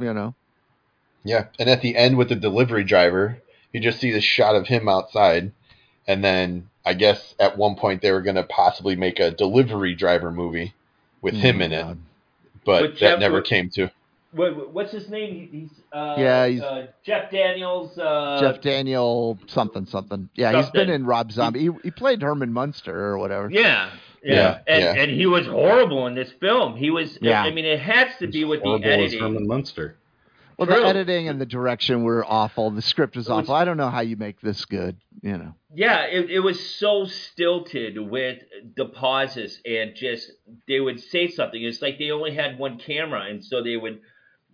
Yeah, and at the end with the delivery driver, you just see the shot of him outside, and then I guess at one point they were going to possibly make a delivery driver movie with him in it, but that never came to. What's his name? He's Jeff Daniels. Jeff Daniel something. Yeah, he's been in Rob Zombie. He played Herman Munster or whatever. Yeah. And he was horrible in this film. He was. Yeah. I mean, it has to be with the Horrible as editing. Herman Munster. Well, True. the editing and the direction were awful. The script was awful. I don't know how you make this good. Yeah, it was so stilted with the pauses and just they would say something. It's like they only had one camera, and so they would.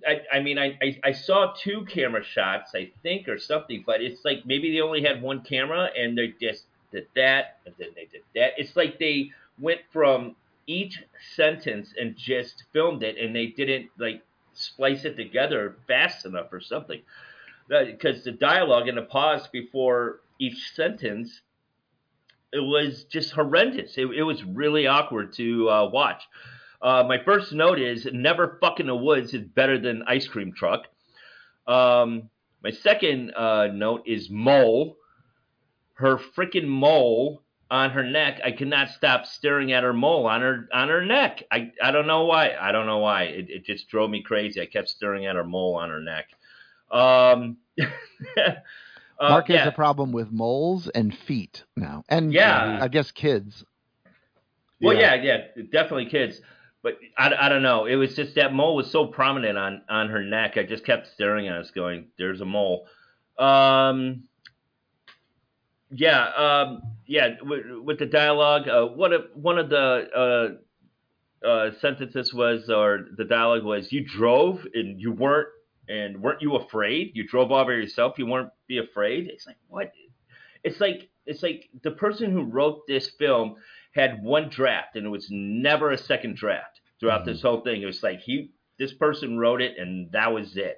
I saw 2 camera shots, I think, or something, but it's like maybe they only had one camera and they just did that and then they did that. It's like they went from each sentence and just filmed it, and they didn't splice it together fast enough or something. Because the dialogue and the pause before each sentence, it was just horrendous. It was really awkward to watch. My first note is never fucking the woods is better than ice cream truck. My second note is mole. Her freaking mole on her neck. I could not stop staring at her mole on her neck. I don't know why. It just drove me crazy. I kept staring at her mole on her neck. Mark has a problem with moles and feet now, and I guess kids. Well, yeah, definitely kids. But I don't know. It was just that mole was so prominent on her neck. I just kept staring at it, going, "There's a mole." With the dialogue, one of the sentences was, or the dialogue was, "You drove and weren't you afraid? You drove all by yourself. You weren't be afraid." It's like, what? It's like the person who wrote this film had one draft, and it was never a second draft throughout this whole thing. It was like this person wrote it, and that was it.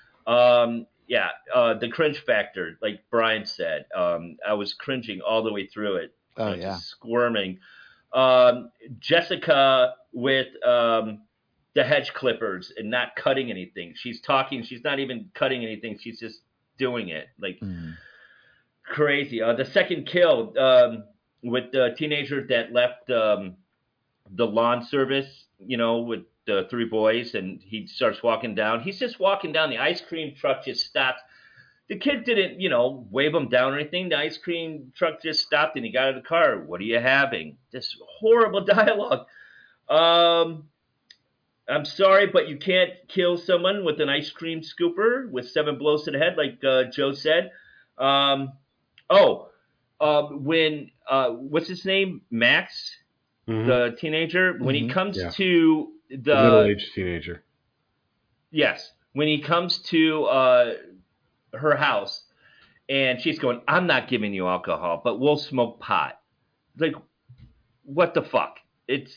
The cringe factor, like Brian said, I was cringing all the way through it. Just squirming. Jessica with the hedge clippers and not cutting anything. She's talking. She's not even cutting anything. She's just doing it crazy. The second kill with the teenager that left the lawn service, with the 3 boys, and he starts walking down. He's just walking down. The ice cream truck just stopped. The kid didn't, wave him down or anything. The ice cream truck just stopped, and he got out of the car. "What are you having?" This horrible dialogue. I'm sorry, but you can't kill someone with an ice cream scooper with 7 blows to the head, like Joe said. When what's his name? Max, the teenager, when he comes to the middle-aged teenager. Yes, when he comes to her house, and she's going, "I'm not giving you alcohol, but we'll smoke pot." Like, what the fuck? It's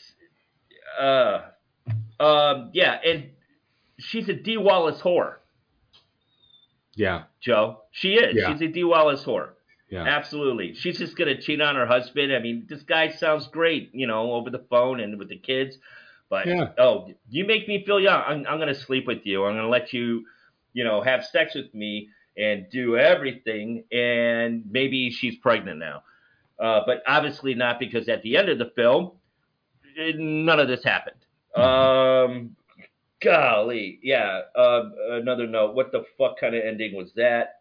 and she's a D. Wallace whore. Yeah, Joe, she is. Yeah. She's a D. Wallace whore. Yeah. Absolutely. She's just going to cheat on her husband. I mean, this guy sounds great, over the phone and with the kids. But, Yeah. oh, you make me feel young. I'm going to sleep with you. I'm going to let you, have sex with me and do everything. And maybe she's pregnant now. But obviously not, because at the end of the film, none of this happened. Golly. Yeah. Another note. What the fuck kind of ending was that?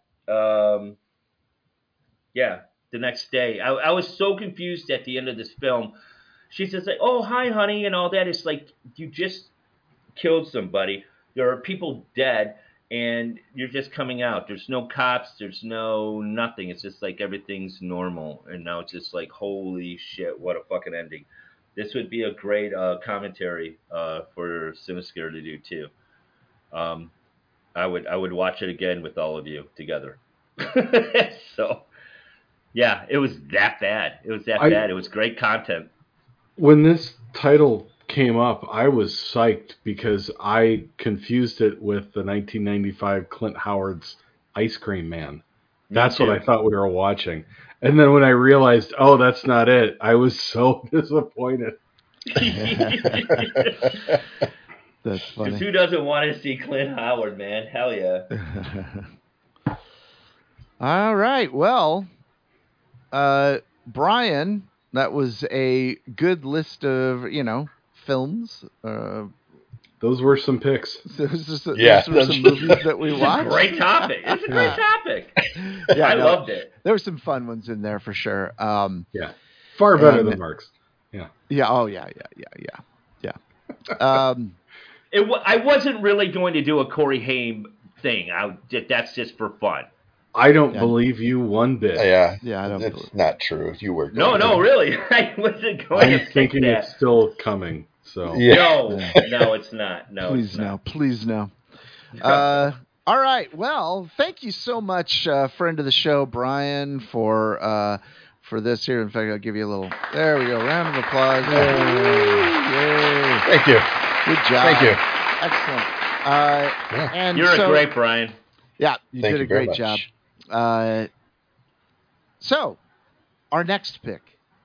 Yeah, the next day. I was so confused at the end of this film. She's just like, oh, hi, honey, and all that. It's like, you just killed somebody. There are people dead, and you're just coming out. There's no cops. There's no nothing. It's just like everything's normal. And now it's just like, holy shit, what a fucking ending. This would be a great commentary for Cinescare to do, too. I would watch it again with all of you together. So... yeah, it was that bad. It was that bad. It was great content. When this title came up, I was psyched because I confused it with the 1995 Clint Howard's Ice Cream Man. That's what I thought we were watching. And then when I realized, oh, that's not it, I was so disappointed. That's funny. Because who doesn't want to see Clint Howard, man? Hell yeah. All right. Well, Brian, that was a good list of, films. Those were some picks. Those were some movies that we watched. Great topic. It's a great topic. I loved it. There were some fun ones in there for sure. Yeah. Far better than Mark's. Yeah. Yeah. Oh, yeah. I wasn't really going to do a Corey Haim thing. That's just for fun. I don't believe you one bit. Yeah, I don't. It's not true. You were. No, really. I wasn't going to. I'm thinking it's still coming. So no, it's not. No, please no. All right. Well, thank you so much, friend of the show, Brian, for this here. In fact, I'll give you a little. There we go. Round of applause. Yay. Thank you. Good job. Thank you. Excellent. And you're a great Brian. Yeah, you did a great job. So, our next pick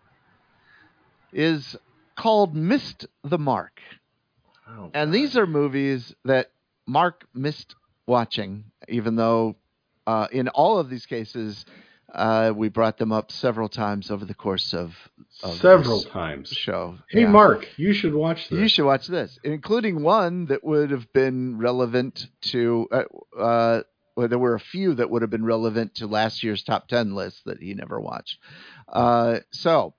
is called Missed the Mark. Oh, and these are movies that Mark missed watching, even though in all of these cases, we brought them up several times over the course of several times show. Hey, Mark, you should watch this. You should watch this, including one that would have been relevant to well, there were a few that would have been relevant to last year's top 10 list that he never watched. So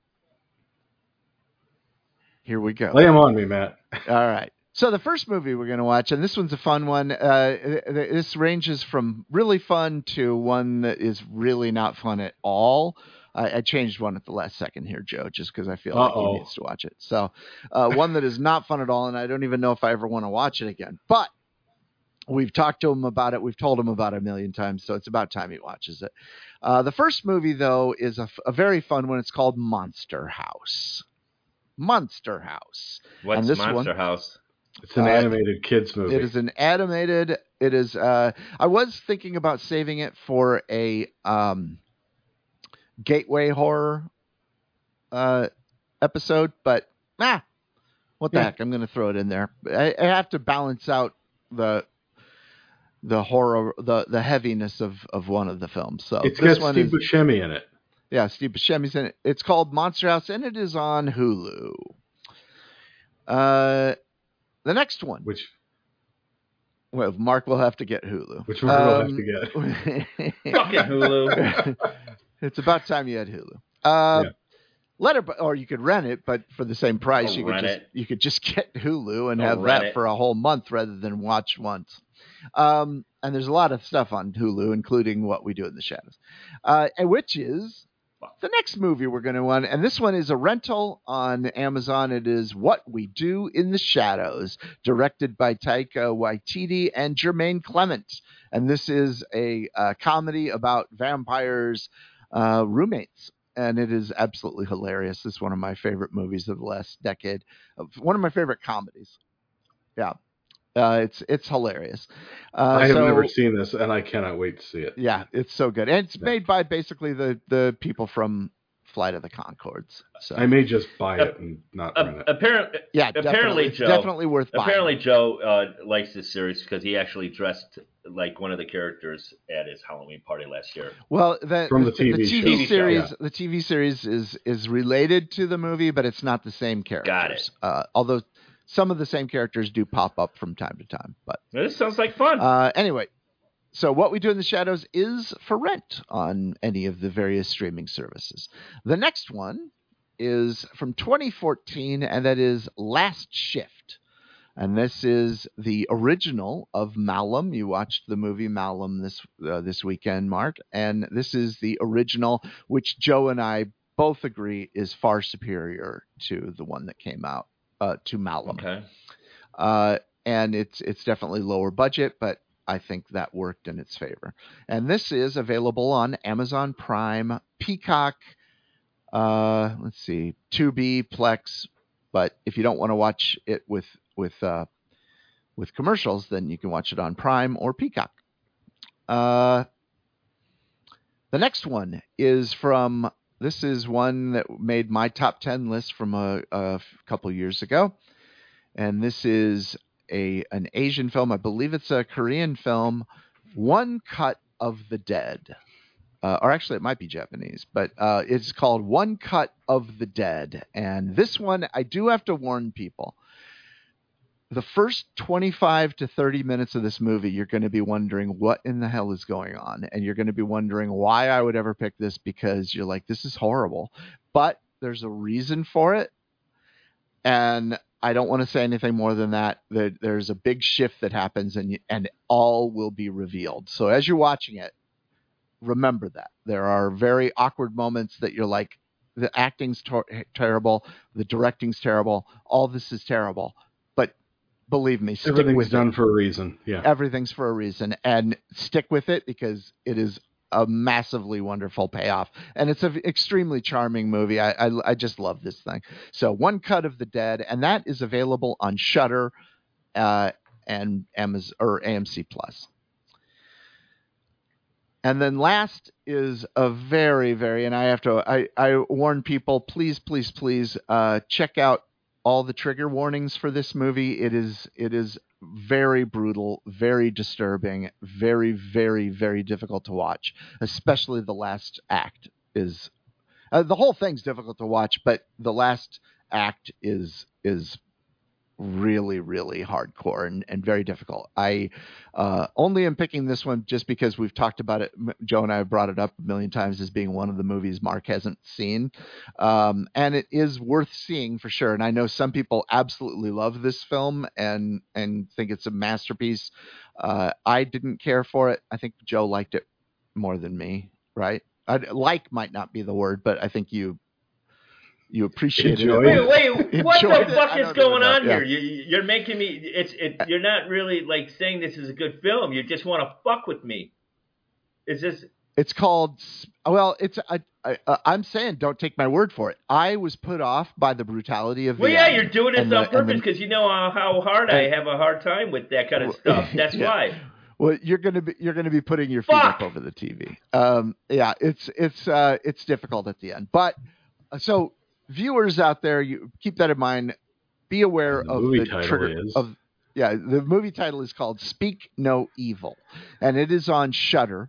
here we go. Lay them on me, Matt. All right. So the first movie we're going to watch, and this one's a fun one. This ranges from really fun to one that is really not fun at all. I changed one at the last second here, Joe, just because I feel like he needs to watch it. So one that is not fun at all, and I don't even know if I ever want to watch it again. But we've talked to him about it. We've told him about it a million times, so it's about time he watches it. The first movie, though, is a very fun one. It's called Monster House. Monster House. What's Monster House? It's an animated kids movie. It is an animated. It is. I was thinking about saving it for a gateway horror episode, but what the heck? I'm going to throw it in there. I have to balance out the horror, the heaviness of one of the films. So it's got Steve Buscemi in it. Yeah, Steve Buscemi's in it. It's called Monster House, and it is on Hulu. The next one. Well, Mark will have to get Hulu. Which one will have to get? Fucking Hulu. It's about time you had Hulu. Or you could rent it, but for the same price, you could just get Hulu and have that for a whole month rather than watch once. And there's a lot of stuff on Hulu, including What We Do in the Shadows, which is the next movie we're going to want. And this one is a rental on Amazon. It is What We Do in the Shadows, directed by Taika Waititi and Jermaine Clement. And this is a comedy about vampires' roommates. And it is absolutely hilarious. This is one of my favorite movies of the last decade. One of my favorite comedies. Yeah. It's hilarious. I have so, never seen this, and I cannot wait to see it. Yeah, it's so good, and it's Yeah. made by basically the people from Flight of the Conchords. So I may just buy it and not rent it. Apparently, yeah, apparently it's Joe, definitely worth buying. apparently Joe likes this series because he actually dressed like one of the characters at his Halloween party last year. Well, From the TV show. series, Yeah. the TV series is related to the movie, but it's not the same characters. Got it. Although some of the same characters do pop up from time to time. But This sounds like fun. anyway, so What We Do in the Shadows is for rent on any of the various streaming services. The next one is from 2014, and that is Last Shift. And this is the original of Malum. You watched the movie Malum this weekend, Mark. And this is the original, which Joe and I both agree is far superior to the one that came out, to Malum. Okay. And it's definitely lower budget, but I think that worked in its favor. And this is available on Amazon Prime, Peacock, let's see, Tubi, Plex. But if you don't want to watch it with commercials, then you can watch it on Prime or Peacock. The next one is this is one that made my top 10 list from a couple years ago. And this is an Asian film. I believe it's a Korean film, One Cut of the Dead. Or actually, it might be Japanese, but it's called One Cut of the Dead. And this one, I do have to warn people. The first 25 to 30 minutes of this movie, you're going to be wondering what in the hell is going on. And you're going to be wondering why I would ever pick this, because you're like, this is horrible. But there's a reason for it. And I don't want to say anything more than that. There's a big shift that happens, and all will be revealed. So as you're watching it, remember that. There are very awkward moments that you're like, the acting's terrible, the directing's terrible, all this is terrible. But believe me, stick with it. Everything's done for a reason. Yeah. Everything's for a reason. And stick with it, because it is a massively wonderful payoff. And it's an extremely charming movie. I just love this thing. So One Cut of the Dead, and that is available on Shudder and Amazon or AMC Plus. And then last is a very, very, and I warn people, please check out all the trigger warnings for this movie. It is very brutal, very disturbing, very, very, very difficult to watch. Especially the last act is, the whole thing's difficult to watch, but the last act is really, really hardcore and very difficult. I only am picking this one just because we've talked about it. Joe and I have brought it up a million times as being one of the movies Mark hasn't seen. And it is worth seeing for sure. And I know some people absolutely love this film and think it's a masterpiece. I didn't care for it. I think Joe liked it more than me, right? Like might not be the word, but I think you appreciate it. Wait, what Enjoyed the it. fuck is going on Yeah. here? You're making me. You're not really like saying this is a good film. You just want to fuck with me. Is this? It's called. Well, it's. I'm saying, don't take my word for it. I was put off by the brutality of the. Well, yeah, end you're doing this and on the- purpose and the- because you know how hard I have a hard time with that kind of stuff. That's Yeah. why. Well, you're gonna be putting your feet Fuck! up over the TV. Yeah, it's difficult at the end, but so viewers out there, you keep that in mind. Be aware The of movie the title trigger is- of. Yeah, the movie title is called Speak No Evil, and it is on Shudder.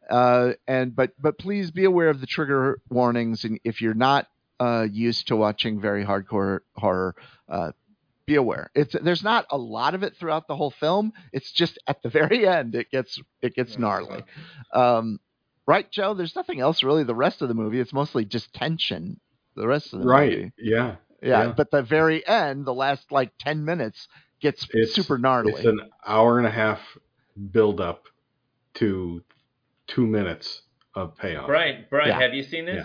But please be aware of the trigger warnings, and if you're not used to watching very hardcore horror, be aware. There's not a lot of it throughout the whole film. It's just at the very end it gets gnarly. Right, Joe? There's nothing else really. The rest of the movie, it's mostly just tension. The rest of the movie. Yeah. Yeah, but the very end, the last like 10 minutes gets super gnarly. It's an hour and a half build up to 2 minutes of payoff. Brian, Yeah. have you seen this?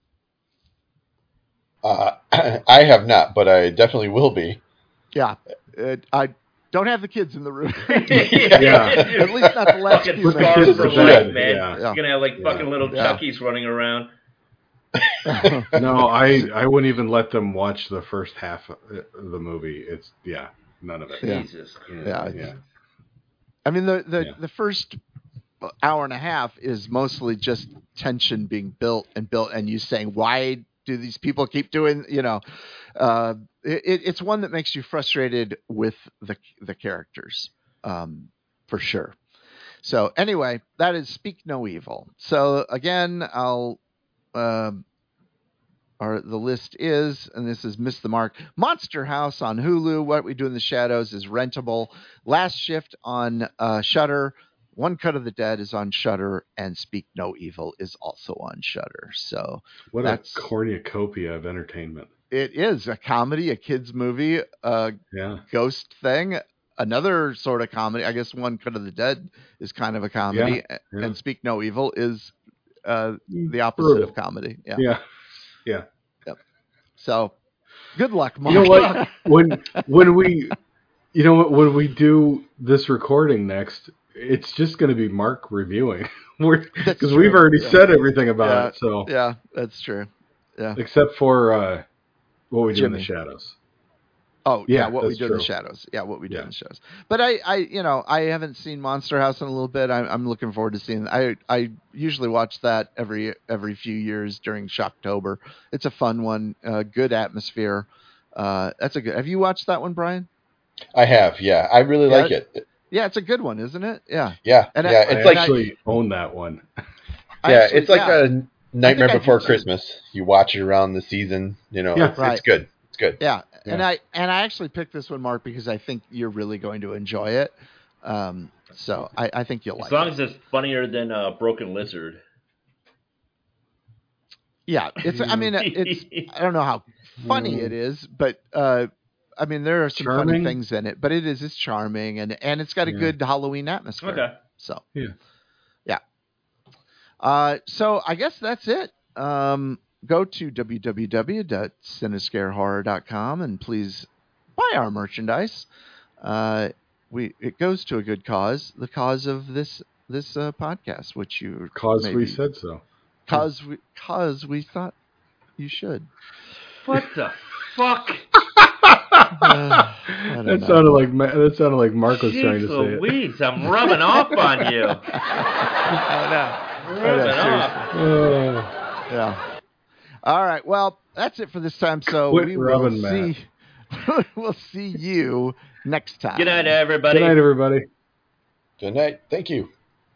I have not, but I definitely will be. Yeah. I don't have the kids in the room. Yeah. At least not the last Fucking few scars minutes. for Yeah. life, man. Yeah. You're gonna have like fucking little Yeah. Chuckies running around. No, I wouldn't even let them watch the first half of the movie. It's none of it. Yeah. Jesus. Yeah. I mean, the first hour and a half is mostly just tension being built, and you saying, why do these people keep doing, it's one that makes you frustrated with the characters, for sure. So anyway, that is Speak No Evil. So again, the list is, and this is Miss the Mark, Monster House on Hulu, What We Do in the Shadows is rentable, Last Shift on Shudder, One Cut of the Dead is on Shudder, and Speak No Evil is also on Shudder. So what a cornucopia of entertainment. It is a comedy, a kids movie, a ghost thing, another sort of comedy. I guess One Cut of the Dead is kind of a comedy, and Speak No Evil is the opposite of comedy. Yeah. Yep. So, good luck, Mark. You know what? when we do this recording next, it's just going to be Mark reviewing, because we've already said everything about it. So yeah, that's true. Yeah, except for What We Do in the Shadows. Oh yeah, What We Do in the Shadows. Yeah, What We Do in the Shadows. But I haven't seen Monster House in a little bit. I'm looking forward to seeing. I usually watch that every few years during Shocktober. It's a fun one. Good atmosphere. That's a good. Have you watched that one, Brian? I have. Yeah, I really like it. Yeah, it's a good one, isn't it? Yeah. Yeah. And it's like I own that one. It's like a Nightmare Before Christmas. You watch it around the season. It's good. It's good. Yeah. And I actually picked this one, Mark, because I think you're really going to enjoy it. So I think you'll like it. As long as it's funnier than Broken Lizard. Yeah, it's. I mean, it's. I don't know how funny it is, but I mean, there are some funny things in it. But it's charming, and it's got a good Halloween atmosphere. Okay. So yeah. So I guess that's it. Go to www.cinescarehorror.com and please buy our merchandise. It goes to a good cause, the cause of this podcast, which you we said so. Cause we thought you should. What the fuck? That sounded like Mark was trying to say Louise, I'm rubbing off on you. Yeah. All right. Well, that's it for this time. So we'll see you next time. Good night, everybody. Good night, everybody. Good night. Thank you.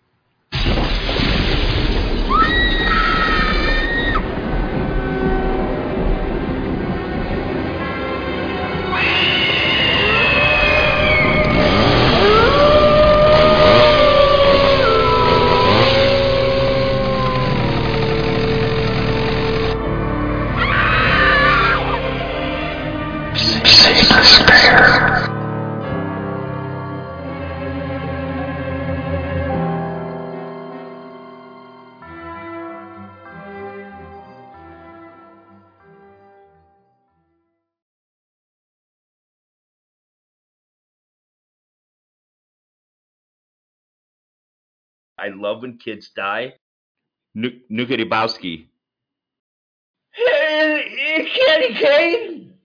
I love when kids die. Nuka Dubowski. Hey, Candy Cane!